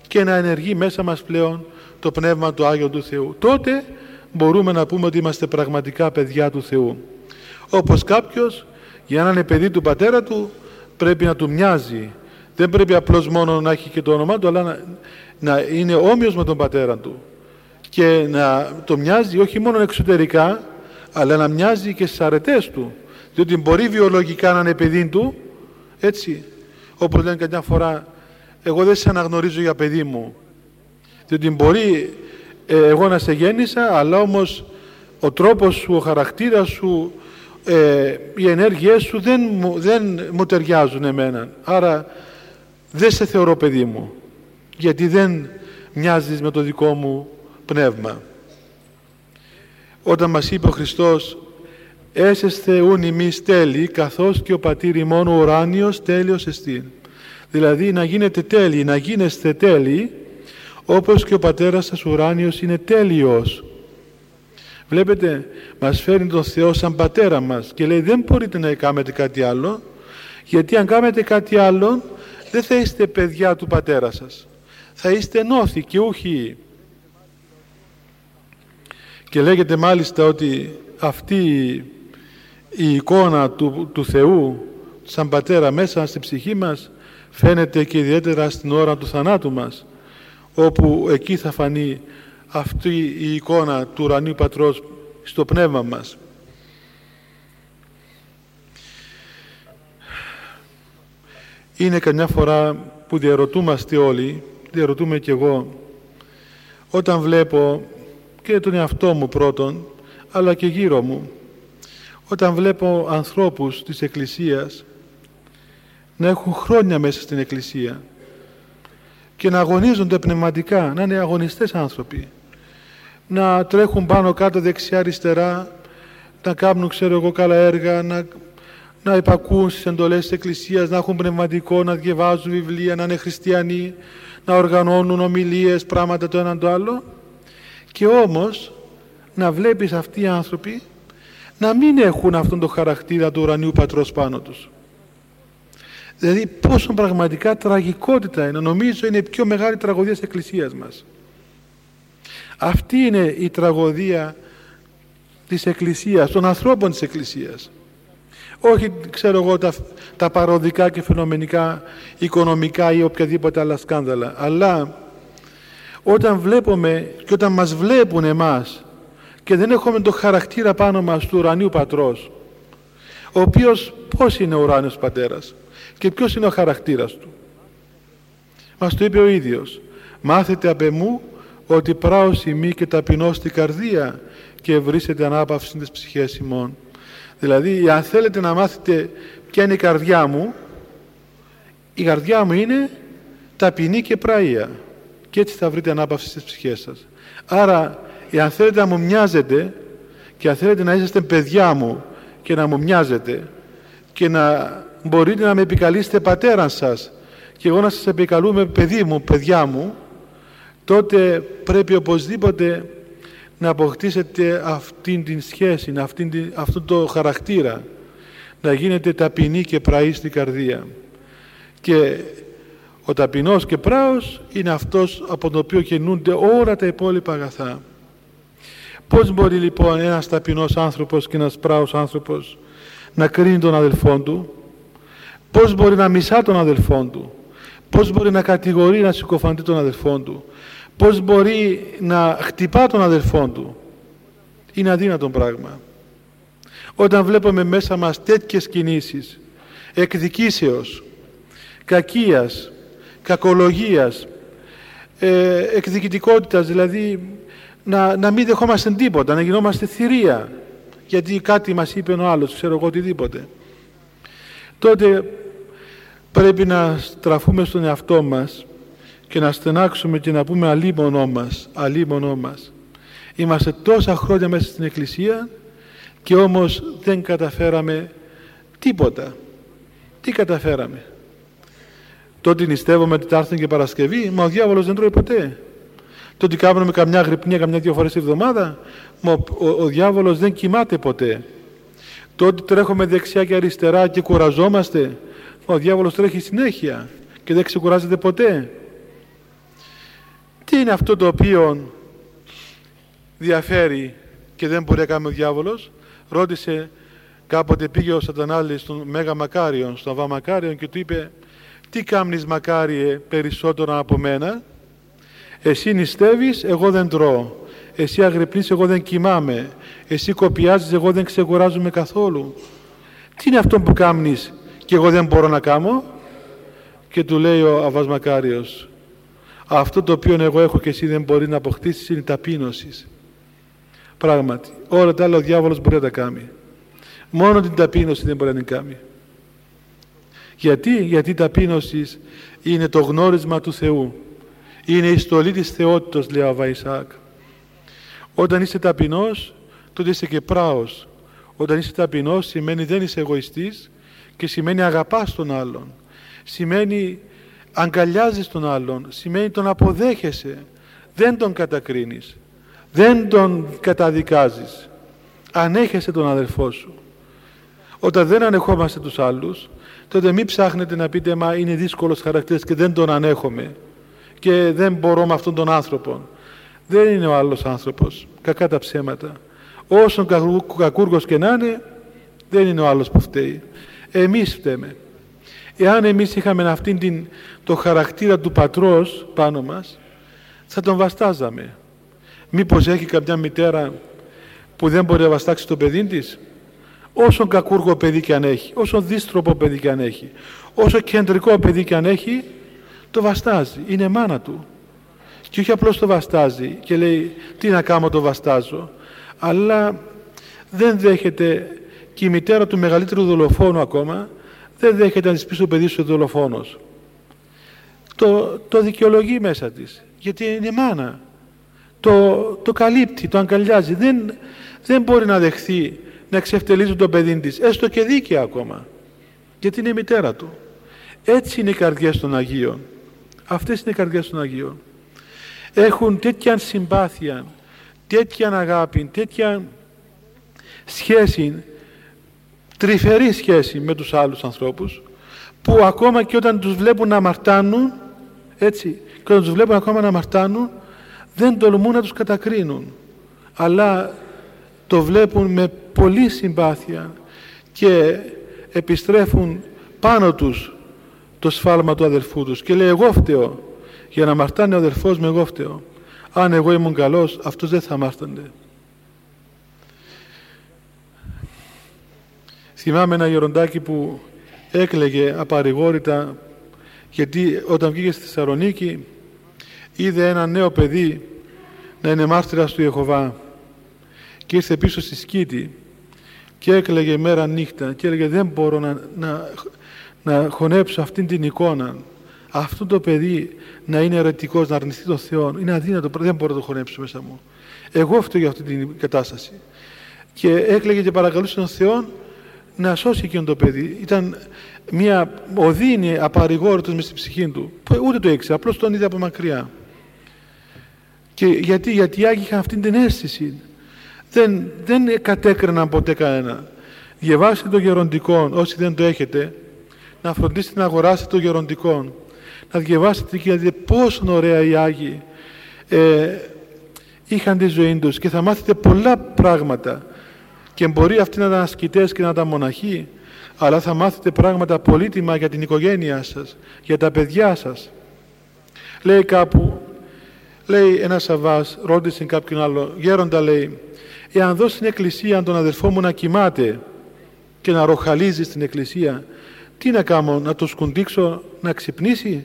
και να ενεργεί μέσα μας πλέον το Πνεύμα του Άγιου του Θεού. Τότε μπορούμε να πούμε ότι είμαστε πραγματικά παιδιά του Θεού. Όπως κάποιος για να είναι παιδί του πατέρα του πρέπει να του μοιάζει. Δεν πρέπει απλώς μόνο να έχει και το όνομά του, αλλά να, να είναι όμοιος με τον πατέρα του και να το μοιάζει όχι μόνο εξωτερικά, αλλά να μοιάζει και στις αρετές του, διότι μπορεί βιολογικά να είναι παιδί του, έτσι, όπως λένε καμιά φορά, εγώ δεν σε αναγνωρίζω για παιδί μου, διότι μπορεί ε, εγώ να σε γέννησα, αλλά όμως ο τρόπος σου, ο χαρακτήρας σου, ε, οι ενέργειές σου δεν μου, δεν μου ταιριάζουν εμένα, άρα δεν σε θεωρώ παιδί μου, γιατί δεν μοιάζεις με το δικό μου πνεύμα. Όταν μας είπε ο Χριστός «Έσεσθε ούν ημείς τέλειοι, καθώς και ο πατήρ ημών ο ουράνιος τέλειος εστίν». Δηλαδή να γίνετε τέλειοι, να γίνεστε τέλειοι, όπως και ο πατέρας σας ουράνιος είναι τέλειος. Βλέπετε, μας φέρνει τον Θεό σαν πατέρα μας και λέει δεν μπορείτε να κάνετε κάτι άλλο, γιατί αν κάνετε κάτι άλλο δεν θα είστε παιδιά του πατέρα σας, θα είστε νόθοι και ούχοι. Και λέγεται μάλιστα ότι αυτή η εικόνα του, του Θεού σαν πατέρα μέσα στη ψυχή μας φαίνεται και ιδιαίτερα στην ώρα του θανάτου μας, όπου εκεί θα φανεί αυτή η εικόνα του ουρανίου Πατρός στο πνεύμα μας. Είναι καμιά φορά που διαρωτούμαστε όλοι, διαρωτούμε κι εγώ, όταν βλέπω και τον εαυτό μου πρώτον, αλλά και γύρω μου, όταν βλέπω ανθρώπους της Εκκλησίας να έχουν χρόνια μέσα στην Εκκλησία και να αγωνίζονται πνευματικά, να είναι αγωνιστές άνθρωποι, να τρέχουν πάνω κάτω δεξιά αριστερά, να κάνουν ξέρω εγώ καλά έργα, να, να υπακούν στις εντολές της Εκκλησίας, να έχουν πνευματικό, να διαβάζουν βιβλία, να είναι χριστιανοί, να οργανώνουν ομιλίες, πράγματα το ένα το άλλο, και όμως να βλέπεις αυτοί οι άνθρωποι να μην έχουν αυτόν τον χαρακτήρα του ουρανίου Πατρός πάνω τους. Δηλαδή πόσο πραγματικά τραγικότητα είναι. Νομίζω είναι η πιο μεγάλη τραγωδία της Εκκλησίας μας. Αυτή είναι η τραγωδία της Εκκλησίας, των ανθρώπων της Εκκλησίας. Όχι ξέρω εγώ τα, τα παροδικά και φαινομενικά οικονομικά ή οποιαδήποτε άλλα σκάνδαλα, αλλά όταν βλέπουμε και όταν μας βλέπουν εμάς και δεν έχουμε το χαρακτήρα πάνω μας του ουρανίου Πατρός, ο οποίος πώς είναι ο ουράνιος Πατέρας και ποιος είναι ο χαρακτήρας του. Μας το είπε ο ίδιος. «Μάθετε απ' εμού ότι πράος ημί και ταπεινός στην καρδία και βρίσετε ανάπαυση στις ψυχές ημών». Δηλαδή, αν θέλετε να μάθετε ποια είναι η καρδιά μου, η καρδιά μου είναι ταπεινή και πράια. Και έτσι θα βρείτε ανάπαυση στις ψυχές σας. Άρα, αν θέλετε να μου μοιάζετε και αν θέλετε να είσαστε παιδιά μου και να μου μοιάζετε και να μπορείτε να με επικαλείστε πατέραν σας και εγώ να σας επικαλούμε παιδί μου, παιδιά μου, τότε πρέπει οπωσδήποτε να αποκτήσετε αυτήν την σχέση, αυτήν την, αυτόν το χαρακτήρα, να γίνετε ταπεινοί και πραοί στην καρδία. Και ο ταπεινός και πράος είναι αυτός από τον οποίο κινούνται όλα τα υπόλοιπα αγαθά. Πώς μπορεί λοιπόν ένας ταπεινός άνθρωπος και ένας πράος άνθρωπος να κρίνει τον αδελφόν του? Πώς μπορεί να μισά τον αδελφόν του? Πώς μπορεί να κατηγορεί, να συκοφαντεί τον αδελφόν του? Πώς μπορεί να χτυπά τον αδελφόν του? Είναι αδύνατο πράγμα. Όταν βλέπουμε μέσα μας τέτοιες κινήσεις εκδικήσεως, κακίας, κακολογίας, ε, εκδικητικότητας, δηλαδή να, να μην δεχόμαστε τίποτα, να γινόμαστε θηρία γιατί κάτι μας είπε ο άλλος, ξέρω εγώ οτιδήποτε, τότε πρέπει να στραφούμε στον εαυτό μας και να στενάξουμε και να πούμε αλίμονό μας, αλίμονό μας. Είμαστε τόσα χρόνια μέσα στην Εκκλησία και όμως δεν καταφέραμε τίποτα. Τι καταφέραμε? Τότε νηστεύουμε Τετάρτη και Παρασκευή, μα ο διάβολος δεν τρώει ποτέ. Τότε κάνουμε καμιά γρυπνία καμιά δύο φορές τη εβδομάδα, μα ο, ο, ο διάβολος δεν κοιμάται ποτέ. Τότε τρέχουμε δεξιά και αριστερά και κουραζόμαστε, μα ο διάβολος τρέχει συνέχεια και δεν ξεκουράζεται ποτέ. Τι είναι αυτό το οποίο διαφέρει και δεν μπορεί να κάνει ο διάβολος? Ρώτησε, κάποτε πήγε ο Σατανάλης στον Μέγα Μακάριον, στον Αβά Μακάριον, και του είπε, τι κάμνεις Μακάριε περισσότερο από μένα? Εσύ νηστεύεις, εγώ δεν τρώω. Εσύ αγρυπνείς, εγώ δεν κοιμάμαι. Εσύ κοπιάζεις, εγώ δεν ξεκουράζομαι καθόλου. Τι είναι αυτό που κάμνεις και εγώ δεν μπορώ να κάνω? Και του λέει ο Αβάς Μακάριος, αυτό το οποίο εγώ έχω και εσύ δεν μπορεί να αποκτήσεις είναι η ταπείνωση. Πράγματι, όλα τα άλλα ο διάβολος μπορεί να τα κάνει. Μόνο την ταπείνωση δεν μπορεί να την κάνει. Γιατί? Γιατί η ταπείνωση είναι το γνώρισμα του Θεού. Είναι η στολή της θεότητος, λέει ο Αββά Ισαάκ. Όταν είσαι ταπεινός, τότε είσαι και πράος. Όταν είσαι ταπεινός σημαίνει δεν είσαι εγωιστής και σημαίνει αγαπάς τον άλλον. Σημαίνει αγκαλιάζεις τον άλλον. Σημαίνει τον αποδέχεσαι. Δεν τον κατακρίνεις. Δεν τον καταδικάζεις. Ανέχεσαι τον αδελφό σου. Όταν δεν ανεχόμαστε τους άλλους, τότε μην ψάχνετε να πείτε μα είναι δύσκολος χαρακτήρας και δεν τον ανέχομαι και δεν μπορώ με αυτόν τον άνθρωπο. Δεν είναι ο άλλος άνθρωπος. Κακά τα ψέματα. Όσον κακούργος και να είναι, δεν είναι ο άλλος που φταίει. Εμείς φταίμε. Εάν εμείς είχαμε αυτήν την, το χαρακτήρα του πατρός πάνω μας, θα τον βαστάζαμε. Μήπως έχει κάποια μητέρα που δεν μπορεί να βαστάξει το παιδί της? Όσο κακούργο παιδί και αν έχει, όσο δύστροπο παιδί και αν έχει, όσο κεντρικό παιδί και αν έχει, το βαστάζει. Είναι μάνα του. Και όχι απλώς το βαστάζει και λέει τι να κάνω, το βαστάζω, αλλά δεν δέχεται, και η μητέρα του μεγαλύτερου δολοφόνου ακόμα δεν δέχεται να της πει στο παιδί σου δολοφόνος. Το, το δικαιολογεί μέσα της, γιατί είναι μάνα. Το, το καλύπτει, το αγκαλιάζει. Δεν, δεν μπορεί να δεχθεί να εξευτελίζει το παιδί της, έστω και δίκαια ακόμα, γιατί είναι η μητέρα του. Έτσι είναι οι καρδιές των Αγίων. Αυτές είναι οι καρδιές των Αγίων. Έχουν τέτοια συμπάθεια, τέτοια αγάπη, τέτοια σχέση, τρυφερή σχέση με τους άλλους ανθρώπους, που ακόμα και όταν τους βλέπουν να αμαρτάνουν, έτσι, και όταν τους βλέπουν ακόμα να αμαρτάνουν, δεν τολμούν να τους κατακρίνουν, αλλά το βλέπουν με πολύ συμπάθεια και επιστρέφουν πάνω τους το σφάλμα του αδελφού τους και λέει εγώ φταίω. Για να αμαρτάνει ο αδελφός μου, εγώ φταίω. Αν εγώ ήμουν καλός, αυτός δεν θα αμάρτανται. Θυμάμαι ένα γεροντάκι που έκλαιγε απαρηγόρητα, γιατί όταν βγήκε στη Θεσσαλονίκη είδε ένα νέο παιδί να είναι μάρτυρας του Ιεχωβά και ήρθε πίσω στη Σκήτη και έκλαιγε μέρα νύχτα και έλεγε δεν μπορώ να, να, να χωνέψω αυτήν την εικόνα, αυτό το παιδί να είναι αιρετικός, να αρνηθεί τον Θεό, είναι αδύνατο, δεν μπορώ να το χωνέψω μέσα μου. Εγώ φταίω για αυτή την κατάσταση. Και έκλαιγε και παρακαλούσε τον Θεό να σώσει εκείνο το παιδί. Ήταν μια οδύνη απαρηγόρητος μες στην ψυχή του, που ούτε το ήξερε, απλώς τον είδε από μακριά. Και γιατί, γιατί οι Άγιοι είχαν αυτή την αίσθηση. Δεν, δεν κατέκριναν ποτέ κανένα. Διαβάστε το γεροντικό, όσοι δεν το έχετε, να φροντίσετε να αγοράσετε το γεροντικό. Να διαβάσετε και να δείτε πόσο ωραία οι Άγιοι ε, είχαν τη ζωή τους και θα μάθετε πολλά πράγματα. Και μπορεί αυτοί να ήταν ασκητές και να ήταν μοναχοί, αλλά θα μάθετε πράγματα πολύτιμα για την οικογένειά σας, για τα παιδιά σας. Λέει κάπου, λέει ένας Σαββάς, ρώτησε κάποιον άλλο, γέροντα λέει, εάν δω στην εκκλησία τον αδελφό μου να κοιμάται και να ροχαλίζει στην εκκλησία, τι να κάνω, να το σκουντίξω να ξυπνήσει?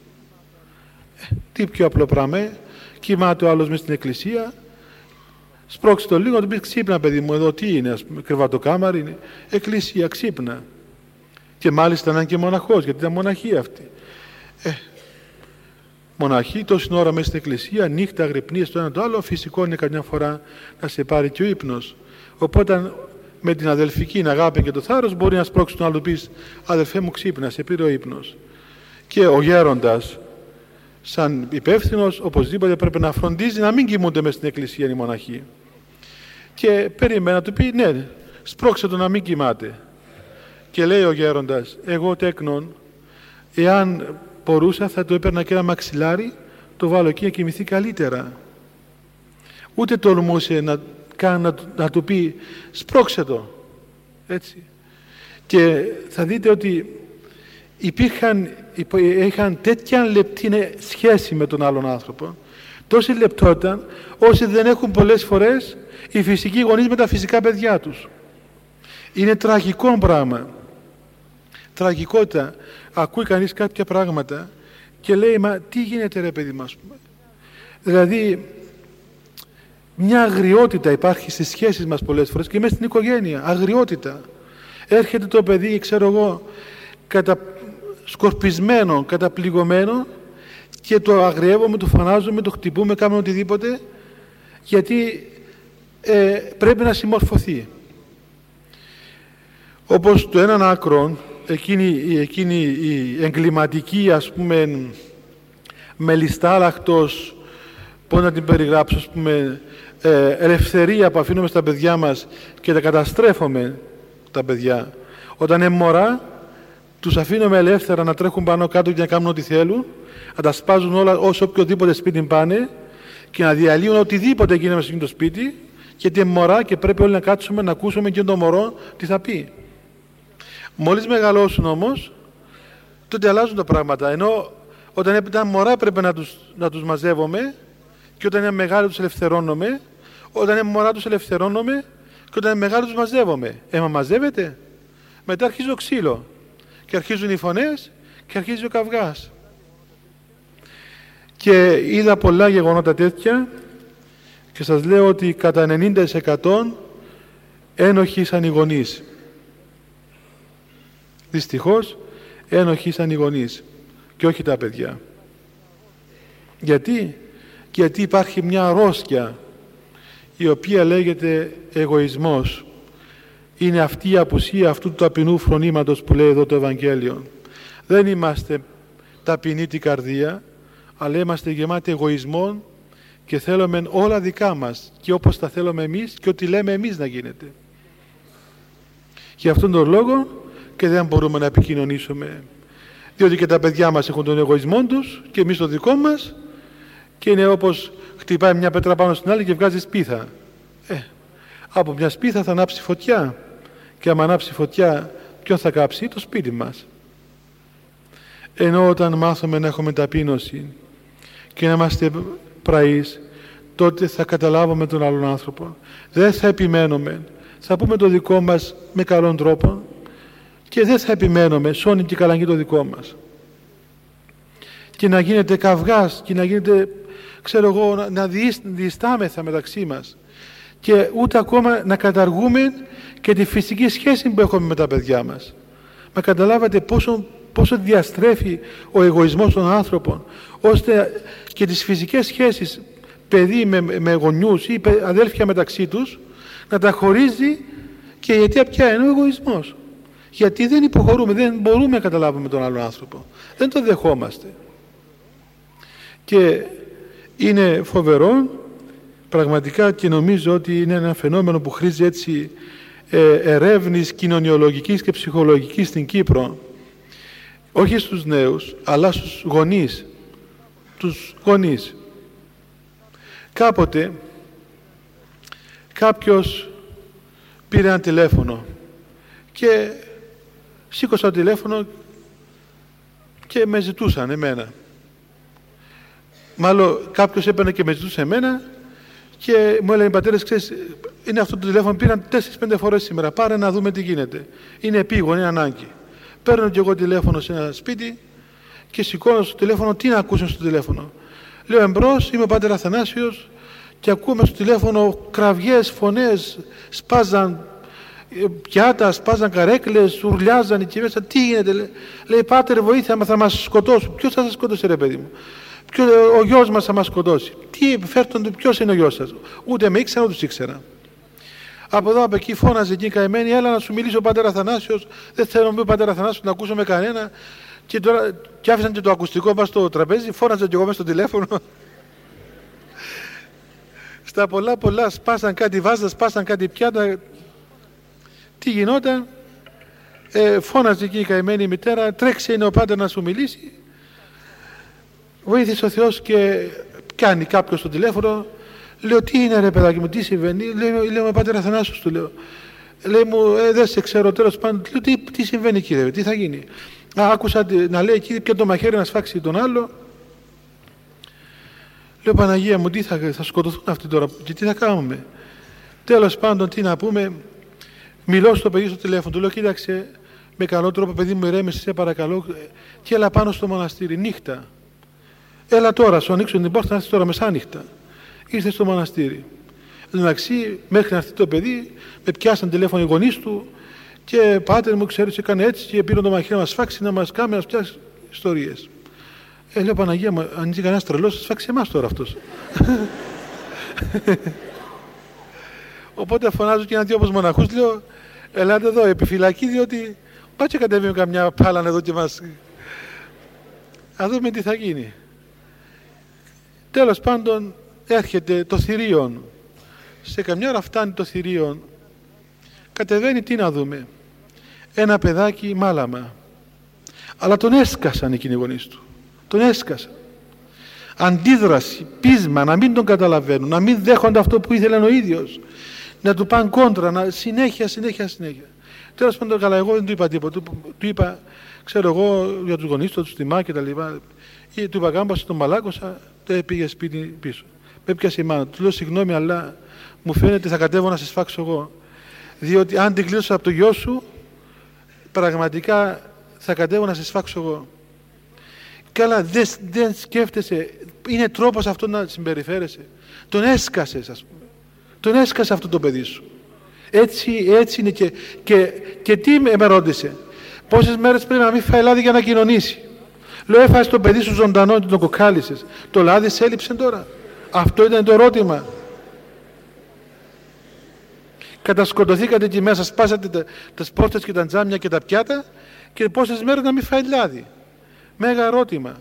Ε, τι πιο απλό πράγμα, ε? Κοιμάται ο άλλος μες στην εκκλησία, σπρώξει το λίγο, να του πει ξύπνα παιδί μου, εδώ τι είναι, ας πούμε, κρεβατοκάμαρη είναι, εκκλησία, ξύπνα. Και μάλιστα να είναι και μοναχός, γιατί ήταν μοναχή αυτή. Ε, μοναχή, τόση ώρα μέσα στην εκκλησία, νύχτα, αγρυπνίες, το ένα το άλλο, φυσικό είναι καμιά φορά να σε πάρει και ο ύπνος. Οπότε με την αδελφική αγάπη και το θάρρος μπορεί να σπρώξει τον άλλο, του πεις αδελφέ μου ξύπνα, σε πήρε ο ύπνος. Και ο γέροντας, σαν υπεύθυνος, οπωσδήποτε πρέπει να φροντίζει να μην κοιμούνται μέσα στην εκκλησία οι μοναχοί. Και περίμενα να του πει ναι, σπρώξε το να μην κοιμάται. Και λέει ο γέροντας, εγώ τέκνον, εάν μπορούσα θα του έπαιρνα και ένα μαξιλάρι, το βάλω εκεί να κοιμηθεί καλύτερα. Ούτε τολμούσε να, να, να του πει σπρώξε το. Έτσι. Και θα δείτε ότι υπήρχαν, είχαν τέτοια λεπτή σχέση με τον άλλον άνθρωπο, τόση λεπτότητα, όσοι δεν έχουν πολλές φορές οι φυσικοί γονείς με τα φυσικά παιδιά τους. Είναι τραγικό πράγμα. Τραγικότητα. Ακούει κανείς κάποια πράγματα και λέει, μα τι γίνεται ρε παιδί μας. Δηλαδή, μια αγριότητα υπάρχει στις σχέσεις μας πολλές φορές και μέσα στην οικογένεια. Αγριότητα. Έρχεται το παιδί, ξέρω εγώ, κατα... σκορπισμένο, καταπληγωμένο και το αγριεύουμε, το φανάζουμε, το χτυπούμε, κάνουμε οτιδήποτε, γιατί ε, πρέπει να συμμορφωθεί. Όπως το έναν άκρο, εκείνη, εκείνη η εγκληματική, ας πούμε, μελιστάλακτος, πώς να την περιγράψω, ας πούμε, ε, ελευθερία που αφήνουμε στα παιδιά μας και τα καταστρέφουμε τα παιδιά. Όταν είναι μωρά, τους αφήνουμε ελεύθερα να τρέχουν πάνω κάτω και να κάνουν ό,τι θέλουν, να τα σπάζουν όλα όσο οποιοδήποτε σπίτι πάνε και να διαλύουν οτιδήποτε γίνεται μέσα στο σπίτι, γιατί είναι μωρά και πρέπει όλοι να κάτσουμε να ακούσουμε και το μωρό τι θα πει. Μόλις μεγαλώσουν όμως, τότε αλλάζουν τα πράγματα. Ενώ όταν ήταν μωρά πρέπει να τους, να τους μαζεύουμε και όταν είναι μεγάλοι τους ελευθερώνουμε, όταν είναι μωρά τους ελευθερώνουμε και όταν είναι μεγάλοι τους μαζεύουμε. Έμα μαζεύεται, μετά αρχίζει το ξύλο και αρχίζουν οι φωνές και αρχίζει ο καυγάς. Και είδα πολλά γεγονότα τέτοια και σας λέω ότι κατά ενενήντα τοις εκατό ένοχοι ήσαν οι γονείς. Δυστυχώς ένοχοι ήσαν οι γονείς και όχι τα παιδιά. Γιατί? Γιατί υπάρχει μια αρρώστια η οποία λέγεται εγωισμός. Είναι αυτή η απουσία αυτού του ταπεινού φρονήματος που λέει εδώ το Ευαγγέλιο. Δεν είμαστε ταπεινοί την καρδία, αλλά είμαστε γεμάτοι εγωισμών και θέλουμε όλα δικά μας και όπως τα θέλουμε εμείς και ό,τι λέμε εμείς να γίνεται. Για αυτόν τον λόγο και δεν μπορούμε να επικοινωνήσουμε, διότι και τα παιδιά μας έχουν τον εγωισμό τους και εμείς το δικό μας και είναι όπως χτυπάει μια πέτρα πάνω στην άλλη και βγάζει σπίθα. Ε, από μια σπίθα θα ανάψει φωτιά και άμα ανάψει φωτιά ποιον θα κάψει? Το σπίτι μας. Ενώ όταν μάθουμε να έχουμε ταπείνωση και να είμαστε πραείς, τότε θα καταλάβουμε τον άλλον άνθρωπο. Δεν θα επιμένουμε. Θα πούμε το δικό μας με καλόν τρόπο και δεν θα επιμένουμε σώνει και καλαγεί το δικό μας. Και να γίνεται καυγάς και να γίνεται, ξέρω εγώ, να διεστάμεθα μεταξύ μας και ούτε ακόμα να καταργούμε και τη φυσική σχέση που έχουμε με τα παιδιά μας. Μα καταλάβατε πόσο, πόσο διαστρέφει ο εγωισμός των άνθρωπων, ώστε και τις φυσικές σχέσεις παιδί με, με γονιούς ή αδέλφια μεταξύ τους να τα χωρίζει. Και γιατί πια είναι ο εγωισμός? Γιατί δεν υποχωρούμε, δεν μπορούμε να καταλάβουμε τον άλλον άνθρωπο, δεν το δεχόμαστε. Και είναι φοβερό πραγματικά και νομίζω ότι είναι ένα φαινόμενο που χρήζει έτσι ε, ερεύνης κοινωνιολογικής και ψυχολογικής στην Κύπρο, όχι στους νέους αλλά στους γονείς, τους γονείς. Κάποτε κάποιος πήρε ένα τηλέφωνο και σήκωσα το τηλέφωνο και με ζητούσαν εμένα. Μάλλον κάποιος έπαιρνε και με ζητούσε εμένα και μου έλεγε, πατέρες, ξέρεις, είναι αυτό το τηλέφωνο, πήραν τέσσερις πέντε φορές σήμερα, πάρε να δούμε τι γίνεται. Είναι επίγον, είναι ανάγκη. Παίρνω και εγώ τηλέφωνο σε ένα σπίτι και σηκώνω στο τηλέφωνο, τι να ακούσω στο τηλέφωνο? Λέω εμπρός, είμαι ο πάτερ Αθανάσιος και ακούμε στο τηλέφωνο κραυγές, φωνές, σπάζαν πιάτα, σπάζαν καρέκλες, ουρλιάζαν εκεί μέσα. Τι γίνεται? Λέει, λέει πάτερ, βοήθεια, θα μας σκοτώσουν. Ποιος θα σας σκοτώσει ρε παιδί μου? Ποιο, ο γιος μας θα μας σκοτώσει. Τι, φέρτον, ποιος είναι ο γιος σας? Ούτε με ήξερα, ούτε τους ήξερα. Από εδώ, από εκεί φώναζε εκεί καημένη, έλα να σου μιλήσει ο πάτερ Αθανάσιος. Δεν θέλω να πει ο πάτερ Αθανάσιος να ακούσουμε κανένα. Και, τώρα, και άφησαν και το ακουστικό μας στο τραπέζι, φώναζε και εγώ μέσα στο τηλέφωνο. Στα πολλά πολλά σπάσαν κάτι βάζα, σπάσαν κάτι πιάτα. Τι γινόταν? Ε, φώναζε εκεί η καημένη μητέρα, τρέξε είναι ο πάτερ να σου μιλήσει. βοήθησε ο Θεός και κάνει κάποιος στο τηλέφωνο. Λέω, τι είναι ρε παιδάκι μου, τι συμβαίνει? Λέω, λέω Πάτερ Αθανάσιος, του λέω. Λέει μου, ε, δεν σε ξέρω, τέλος πάντων. Λέω, τι, τι συμβαίνει κύριε, τι θα γίνει? Α, άκουσα να λέει εκεί και το μαχαίρι να σφάξει τον άλλο. Λέω, Παναγία μου, τι θα, θα σκοτωθούν αυτοί τώρα και τι θα κάνουμε? Τέλος πάντων, τι να πούμε. Μιλώ στο παιδί στο τηλέφωνο, του λέω, κοίταξε, με καλό τρόπο παιδί μου, ηρέμησε, σε παρακαλώ, και έλα πάνω στο μοναστήρι, νύχτα. Έλα τώρα, σου ανοίξω την πόρτα, να έρθεις τώρα μεσάνυχτα. Ήρθε στο μοναστήρι. Εντάξει, μέχρι να έρθει το παιδί, με πιάσαν τηλέφωνο οι γονείς του και Πάτερ μου, ξέρεις, έκανε έτσι και πήρε το μαχαίρι να μας σφάξει, να μας κάνει, να μας πιάσει ιστορίες. Ε, λέω, Παναγία μου, αν είσαι κανένας τρελός, θα σφάξει εμάς τώρα αυτός. Οπότε φωνάζω και ένα-δυο όπως μοναχούς, λέω, ελάτε εδώ, επιφυλακή, διότι πάει και κατέβει με καμιά πάλαν εδώ και μας... Α δούμε τι θα γίνει. Τέλος πάντων, έρχεται το θηρίον. Σε καμιά ώρα φτάνει το θηρίον. Κατεβαίνει, τι να δούμε? Ένα παιδάκι μάλαμα. Αλλά τον έσκασαν εκείνοι οι γονείς του. Τον έσκασαν. Αντίδραση, πείσμα, να μην τον καταλαβαίνουν, να μην δέχονται αυτό που ήθελε ο ίδιος. Να του πάνε κόντρα, να... συνέχεια, συνέχεια, συνέχεια. Τέλος πάντων, καλά, εγώ δεν του είπα τίποτα. Του, του είπα, ξέρω εγώ, για τους γονείς του, τους τιμά και τα λοιπά. Ή του είπα, κάμπασε, τον μαλάκωσα, το πήγε σπίτι πίσω. Με έπιασε η μάνα. Του λέω, συγγνώμη, αλλά μου φαίνεται θα κατέβω να σε σφάξω εγώ. Διότι αν την κλείσω από το γιο σου, πραγματικά θα κατέβω να σε σφάξω εγώ. Καλά, δεν, δεν σκέφτεσαι, είναι τρόπος αυτό να συμπεριφέρεσαι. Τον έσκασες, ας πούμε. Τον έσκασε αυτό το παιδί σου. Έτσι, έτσι είναι και, και, και τι με ρώτησε? Πόσες μέρες πρέπει να μην φάει λάδι για να κοινωνήσει? Λέω, έφαγες το παιδί σου ζωντανό και τον κοκάλισες. Το λάδι σε έλειψε τώρα? Αυτό ήταν το ερώτημα. Κατασκοτωθήκατε εκεί μέσα, σπάσατε τα, τα σπόρτες και τα τζάμια και τα πιάτα και πόσες μέρες να μην φάει λάδι? Μέγα ερώτημα.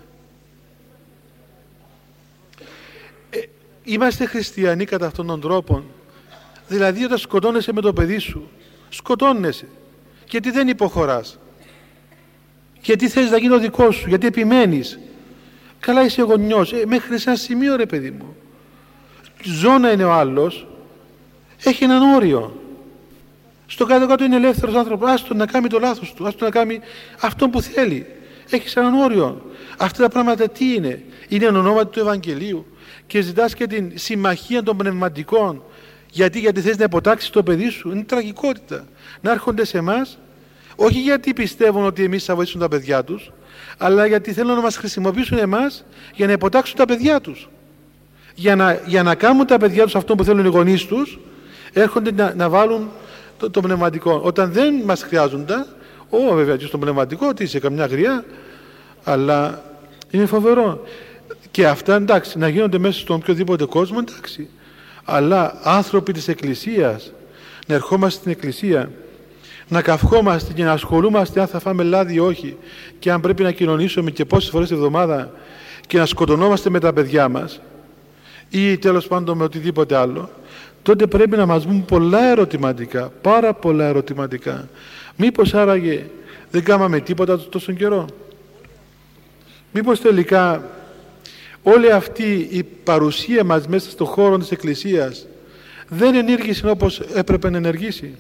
Ε, είμαστε χριστιανοί κατά αυτόν τον τρόπο? Δηλαδή όταν σκοτώνεσαι με το παιδί σου, σκοτώνεσαι. Γιατί δεν υποχωράς? Γιατί θες να γίνει ο δικός σου? Γιατί επιμένεις? Καλά, είσαι γονιός, ε, μέχρι σε ένα σημείο ρε παιδί μου. Ζώνα είναι ο άλλος, έχει έναν όριο. Στο κάτω-κάτω είναι ελεύθερος άνθρωπος. Άστο να κάνει το λάθος του, άστο να κάνει αυτό που θέλει. Έχεις έναν όριο. Αυτά τα πράγματα τι είναι? Είναι εν ονόματι του Ευαγγελίου. Και ζητάς και την συμμαχία των πνευματικών. Γιατί, γιατί θες να υποτάξεις το παιδί σου? Είναι τραγικότητα. Να έρχονται σε εμάς, όχι γιατί πιστεύουν ότι εμείς θα βοηθήσουν τα παιδιά τους, αλλά γιατί θέλουν να μας χρησιμοποιήσουν εμάς για να υποτάξουν τα παιδιά τους. Για να, για να κάνουν τα παιδιά τους αυτό που θέλουν οι γονείς τους, έρχονται να, να βάλουν το, το πνευματικό. Όταν δεν μας χρειάζονται, ω βέβαια και στο πνευματικό, ότι είσαι καμιά γριά, αλλά είναι φοβερό. Και αυτά εντάξει, να γίνονται μέσα στον οποιοδήποτε κόσμο, εντάξει. Αλλά άνθρωποι της Εκκλησίας, να ερχόμαστε στην Εκκλησία, να καυχόμαστε και να ασχολούμαστε αν θα φάμε λάδι ή όχι και αν πρέπει να κοινωνήσουμε και πόσες φορές τη εβδομάδα και να σκοτωνόμαστε με τα παιδιά μας ή τέλος πάντων με οτιδήποτε άλλο, τότε πρέπει να μας βγουν πολλά ερωτηματικά, πάρα πολλά ερωτηματικά. Μήπως άραγε δεν κάναμε τίποτα τόσο καιρό? Μήπως τελικά όλη αυτή η παρουσία μας μέσα στον χώρο της Εκκλησίας δεν ενήργησε όπως έπρεπε να ενεργήσει?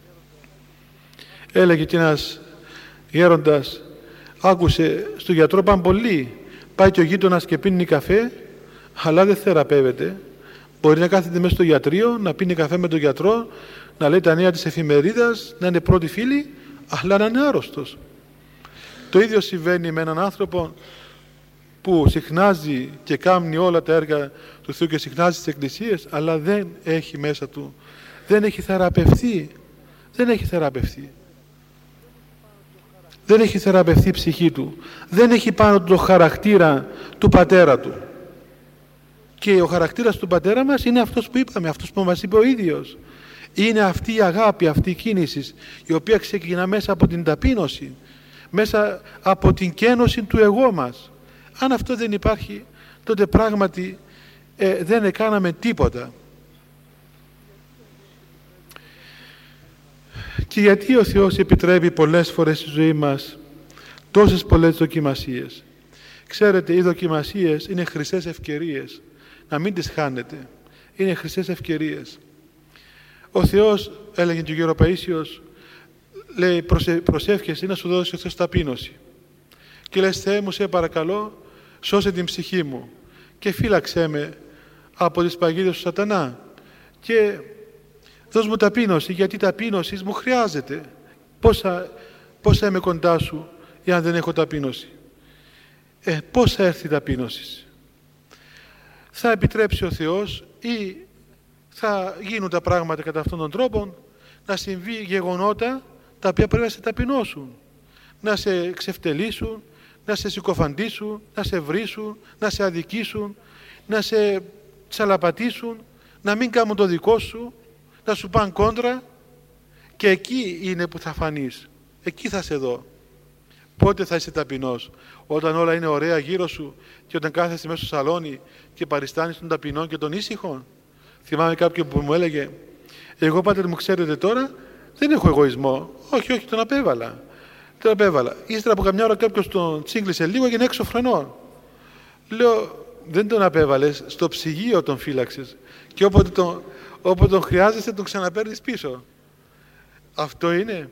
Έλεγε και ένας γέροντας, άκουσε στο γιατρό πάνε πολλοί, πάει και ο γείτονας και πίνει καφέ, αλλά δεν θεραπεύεται. Μπορεί να κάθεται μέσα στο γιατρείο, να πίνει καφέ με τον γιατρό, να λέει τα νέα της εφημερίδας, να είναι πρώτοι φίλοι, αλλά να είναι άρρωστος. Το ίδιο συμβαίνει με έναν άνθρωπο που συχνάζει και κάνει όλα τα έργα του Θεού και συχνάζει στις εκκλησίες, αλλά δεν έχει μέσα του, δεν έχει θεραπευθεί, δεν έχει θεραπευθεί. Δεν έχει θεραπευθεί η ψυχή του, δεν έχει πάνω του το χαρακτήρα του πατέρα του. Και ο χαρακτήρας του πατέρα μας είναι αυτός που είπαμε, αυτός που μας είπε ο ίδιος. Είναι αυτή η αγάπη, αυτή η κίνηση, η οποία ξεκινά μέσα από την ταπείνωση, μέσα από την καίνωση του εγώ μας. Αν αυτό δεν υπάρχει, τότε πράγματι ε, δεν έκαναμε τίποτα. Και γιατί ο Θεός επιτρέπει πολλές φορές στη ζωή μας τόσες πολλές δοκιμασίες? Ξέρετε, οι δοκιμασίες είναι χρυσές ευκαιρίες. Να μην τις χάνετε. Είναι χρυσές ευκαιρίες. Ο Θεός, έλεγε και ο Γερο Παΐσιος, λέει, προσε, προσεύχεσαι να σου δώσει ο Θεός ταπείνωση. Και λες, Θεέ μου, σε παρακαλώ, σώσε την ψυχή μου και φύλαξέ με από τις παγίδες του σατανά και δώσ' μου ταπείνωση, γιατί ταπείνωση μου χρειάζεται. Πόσα, πόσα είμαι κοντά σου εάν δεν έχω ταπείνωση? Ε, πώς θα έρθει η ταπείνωση? Θα επιτρέψει ο Θεός ή θα γίνουν τα πράγματα κατά αυτόν τον τρόπο, να συμβεί γεγονότα τα οποία πρέπει να σε ταπεινώσουν, να σε ξεφτελίσουν, να σε συκοφαντήσουν, να σε βρίσουν, να σε αδικήσουν, να σε τσαλαπατήσουν, να μην κάνουν το δικό σου, να σου πάνε κόντρα, και εκεί είναι που θα φανείς. Εκεί θα σε δω. Πότε θα είσαι ταπεινός? Όταν όλα είναι ωραία γύρω σου και όταν κάθεσαι μέσα στο σαλόνι και παριστάνεις των ταπεινών και των ήσυχων? Θυμάμαι κάποιον που μου έλεγε, εγώ πάτερ μου, ξέρετε τώρα δεν έχω εγωισμό. Όχι, όχι, τον απέβαλα. Τον απέβαλα. Ύστερα από καμιά ώρα κάποιος τον τσίγκλισε λίγο και είναι έξω φρενών. Λέω, δεν τον απέβαλες, στο ψυγείο τον φύλαξες και όποτε τον, όποτε τον χρειάζεσαι τον ξαναπαίρνεις πίσω. Αυτό είναι.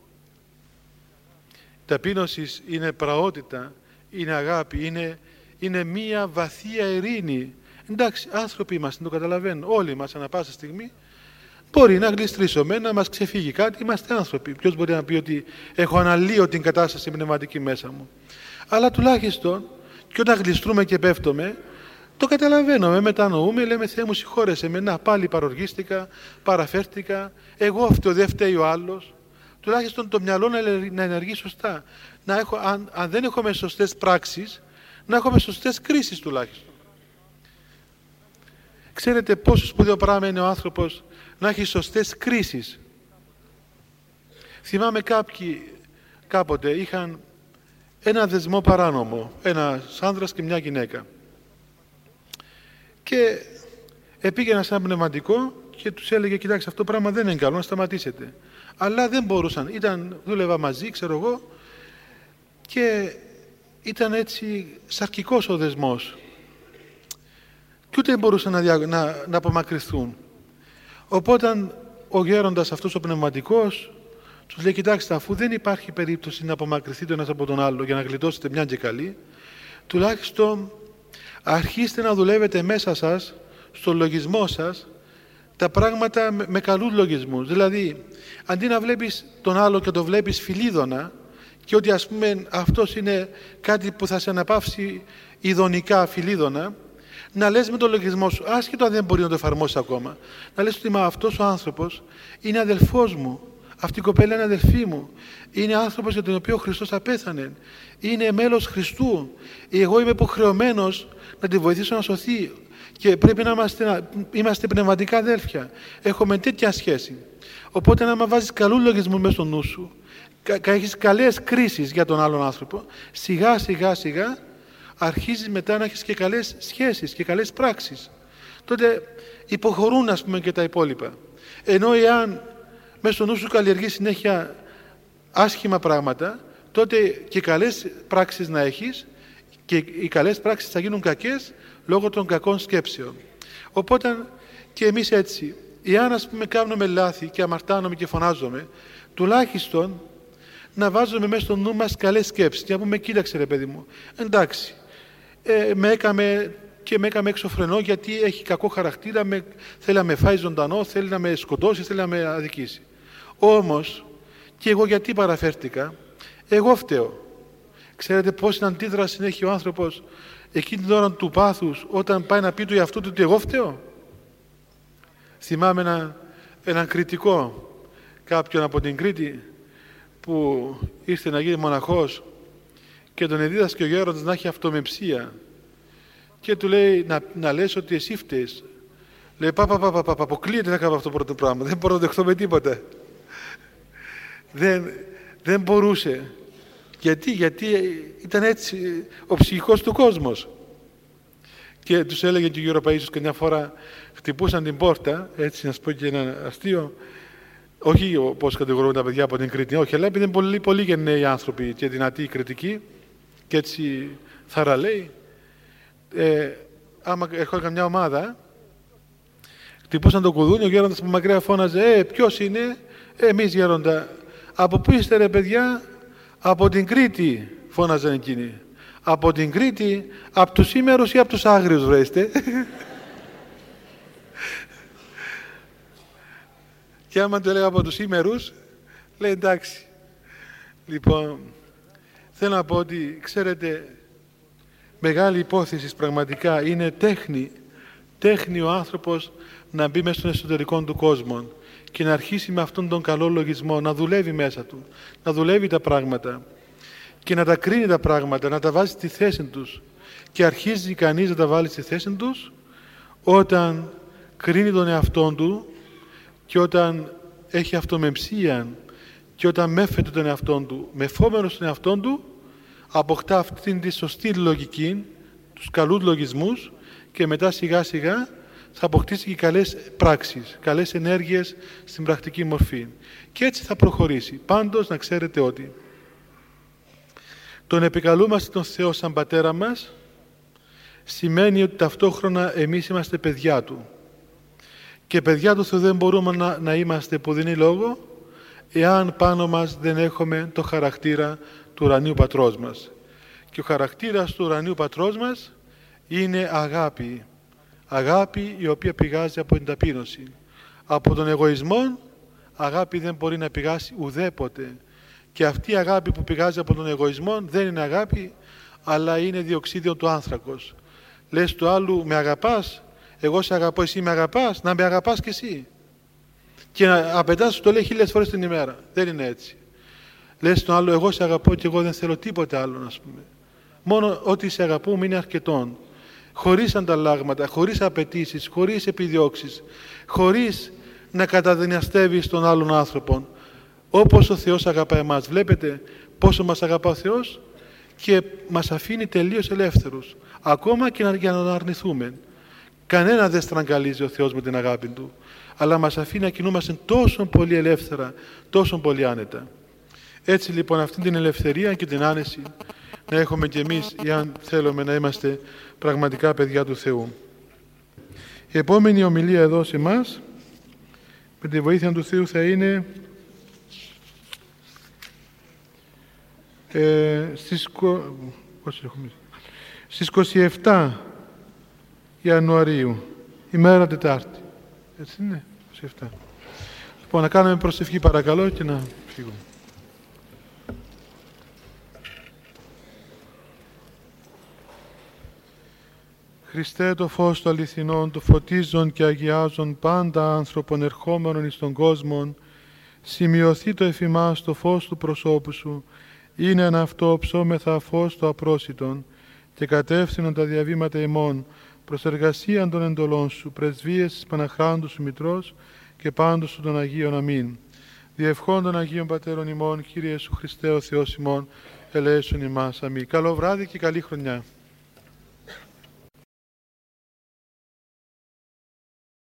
Ταπείνωση είναι πραότητα, είναι αγάπη, είναι, είναι μία βαθία ειρήνη. Εντάξει, άνθρωποι είμαστε, το καταλαβαίνω. Όλοι μας ανά πάσα στιγμή μπορεί να γλιστρήσουμε, να μας ξεφύγει κάτι. Είμαστε άνθρωποι. Ποιος μπορεί να πει ότι έχω αναλύω την κατάσταση πνευματική μέσα μου? Αλλά τουλάχιστον και όταν γλιστρούμε και πέφτουμε, το καταλαβαίνουμε, μετανοούμε, λέμε, Θεέ μου συγχώρεσαι με, να πάλι παροργίστηκα, παραφέρθηκα, εγώ αυτό δεν φταίει ο άλλος. Τουλάχιστον το μυαλό να ενεργεί σωστά. Να έχω, αν, αν δεν έχουμε σωστές πράξεις, να έχουμε σωστές κρίσεις τουλάχιστον. Ξέρετε πόσο σπουδαίο πράγμα είναι ο άνθρωπος να έχει σωστές κρίσεις? Θυμάμαι κάποιοι κάποτε είχαν ένα δεσμό παράνομο, ένας άνδρας και μια γυναίκα. Και επήγαιναν σε ένα πνευματικό και τους έλεγε, κοιτάξτε, αυτό το πράγμα δεν είναι καλό, να σταματήσετε. Αλλά δεν μπορούσαν, ήταν, δούλευα μαζί, ξέρω εγώ, και ήταν έτσι σαρκικός ο δεσμός και ούτε μπορούσαν να, δια, να, να απομακρυνθούν. Οπότε ο γέροντας αυτός ο πνευματικός τους λέει, κοιτάξτε, αφού δεν υπάρχει περίπτωση να απομακρυνθείτε ένας από τον άλλο για να γλιτώσετε μια και καλή, τουλάχιστον αρχίστε να δουλεύετε μέσα σας, στο λογισμό σας, τα πράγματα με, με καλούς λογισμούς. Δηλαδή, αντί να βλέπεις τον άλλο και το βλέπεις φιλίδωνα και ότι ας πούμε αυτός είναι κάτι που θα σε αναπαύσει ειδονικά φιλίδωνα, να λες με τον λογισμό σου, άσχετο αν δεν μπορεί να το εφαρμόσει ακόμα, να λες ότι μα αυτός ο άνθρωπος είναι αδελφός μου, αυτή η κοπέλα είναι αδελφή μου, είναι άνθρωπος για τον οποίο ο Χριστός απέθανε, είναι μέλος Χριστού, εγώ είμαι υποχρεωμένος να τη βοηθήσω να σωθεί και πρέπει να είμαστε, να είμαστε πνευματικά αδέλφια, έχουμε τέτοια σχέση. Οπότε άμα βάζεις καλού λογισμού μέσα στο νου σου, κα, έχεις καλές κρίσεις για τον άλλον άνθρωπο, σιγά σιγά σιγά αρχίζεις μετά να έχεις και καλές σχέσεις και καλές πράξεις. Τότε υποχωρούν, ας πούμε, και τα υπόλοιπα. Ενώ εάν μέσα στο νου σου καλλιεργείς συνέχεια άσχημα πράγματα, τότε και καλές πράξεις να έχεις και οι καλές πράξεις θα γίνουν κακές λόγω των κακών σκέψεων. Οπότε και εμείς έτσι, εάν ας πούμε κάνουμε λάθη και αμαρτάνομαι και φωνάζομαι, τουλάχιστον να βάζουμε μέσα στο νου μας καλές σκέψεις και να πούμε, κοίταξε ρε παιδί μου, εντάξει, ε, με έκαμε και με έκαμε έξω φρενό γιατί έχει κακό χαρακτήρα, με, θέλει να με φάει ζωντανό, θέλει να με σκοτώσει, θέλει να με αδικήσει. Όμως, και εγώ γιατί παραφέρθηκα, εγώ φταίω. Ξέρετε πόση αντίδραση έχει ο άνθρωπος εκείνη την ώρα του πάθους όταν πάει να πει του εαυτού του ότι εγώ φταίω? Θυμάμαι ένα, έναν κριτικό, κάποιον από την Κρήτη που ήρθε να γίνει μοναχός και τον εδίδασκε ο γέροντας να έχει αυτομεψία και του λέει να, να λες ότι εσύ φταίεις. Λέει παπα παπα παπα αποκλείεται να κάνω αυτό το πρώτο πράγμα, δεν μπορώ να δεχθώ με τίποτα. δεν, δεν μπορούσε. Γιατί, γιατί ήταν έτσι ο ψυχικός του κόσμος. Και τους έλεγε και ο Γερο Παΐσιος και μια φορά χτυπούσαν την πόρτα, έτσι να σου πω και ένα αστείο, όχι πώς κατηγορούν τα παιδιά από την Κρήτη, όχι, αλλά επειδή είναι πολύ, πολύ γενναίοι άνθρωποι και δυνατοί κριτικοί και έτσι θαραλέοι. Ε, άμα έχω καμιά ομάδα, χτυπούσαν το κουδούνι, ο γέροντας από μακριά φώναζε «Ε, ποιος είναι?» ε, «Εμείς, γέροντα». «Από πού είστε, ρε παιδιά?» «Από την Κρήτη», φώναζαν εκείνοι. «Από την Κρήτη, από τους σήμερους ή από τους άγριους βρέστε?» Και άμα το έλεγα από τους σήμερους, λέει εντάξει. Λοιπόν, θέλω να πω ότι, ξέρετε, μεγάλη υπόθεση πραγματικά είναι τέχνη, τέχνη ο άνθρωπος να μπει μέσα στον εσωτερικό του κόσμο και να αρχίσει με αυτόν τον καλό λογισμό, να δουλεύει μέσα του, να δουλεύει τα πράγματα και να τα κρίνει τα πράγματα, να τα βάζει στη θέση τους. Και αρχίζει κανείς να τα βάλει στη θέση τους όταν κρίνει τον εαυτό του και όταν έχει αυτομεμψία και όταν μέφεται τον εαυτό του, μεφόμενος τον εαυτό του, αποκτά αυτήν τη σωστή λογική, τους καλούς λογισμούς και μετά σιγά σιγά θα αποκτήσει και καλές πράξεις, καλές ενέργειες στην πρακτική μορφή. Και έτσι θα προχωρήσει. Πάντως να ξέρετε ότι τον επικαλούμαστε τον Θεό σαν Πατέρα μας σημαίνει ότι ταυτόχρονα εμείς είμαστε παιδιά Του. Και παιδιά του Θεού δεν μπορούμε να, να είμαστε που δίνει λόγο εάν πάνω μας δεν έχουμε το χαρακτήρα του ουρανίου Πατρός μας. Και ο χαρακτήρας του ουρανίου Πατρός μας είναι αγάπη. Αγάπη η οποία πηγάζει από την ταπείνωση. Από τον εγωισμό αγάπη δεν μπορεί να πηγάσει ουδέποτε. Και αυτή η αγάπη που πηγάζει από τον εγωισμό δεν είναι αγάπη, αλλά είναι διοξίδιο του άνθρακος. Λες του άλλου με αγαπάς, εγώ σε αγαπώ, εσύ με αγαπάς, να με αγαπάς και εσύ. Και να απαιτάς σου το λέει χίλιες φορές την ημέρα. Δεν είναι έτσι. Λες τον άλλο, εγώ σε αγαπώ και εγώ δεν θέλω τίποτε άλλο, ας πούμε. Μόνο ότι σε αγαπούμε είναι αρκετόν. Χωρίς ανταλλάγματα, χωρίς απαιτήσεις, χωρίς επιδιώξεις, χωρίς να καταδυναστεύεις τον άλλον άνθρωπον. Όπως ο Θεός αγαπά εμάς. Βλέπετε πόσο μας αγαπά ο Θεός και μας αφήνει τελείως ελεύθερους. Ακόμα και για να τον αρνηθούμε. Κανένα δεν στραγγαλίζει ο Θεός με την αγάπη Του. Αλλά μας αφήνει να κινούμαστε τόσο πολύ ελεύθερα, τόσο πολύ άνετα. Έτσι λοιπόν αυτή την ελευθερία και την άνεση να έχουμε κι εμείς, εάν θέλουμε να είμαστε πραγματικά παιδιά του Θεού. Η επόμενη ομιλία εδώ σε εμάς, με τη βοήθεια του Θεού, θα είναι ε, στις, στις είκοσι επτά Ιανουαρίου, ημέρα Τετάρτη. Έτσι είναι, είκοσι επτά. Λοιπόν, να κάνουμε προσευχή παρακαλώ και να φύγουμε. Χριστέ, το φως του αληθινών, του φωτίζων και αγιάζων πάντα άνθρωπον ερχόμενων εις τον κόσμο, σημειωθεί το εφημάς το φως του προσώπου Σου, είναι εν αυτό ψώμεθα φως το απρόσιτον, και κατεύθυνον τα διαβήματα ημών, προς εργασίαν των εντολών Σου, πρεσβείες της Παναχράντου Σου Μητρός και πάντως Σου των Αγίων. Αμήν. Διευχών των Αγίων Πατέρων ημών, Κύριε Σου Χριστέ ο Θεός ημών, ελέησον ημάς. Αμήν. Καλό βράδυ και καλή χρονιά.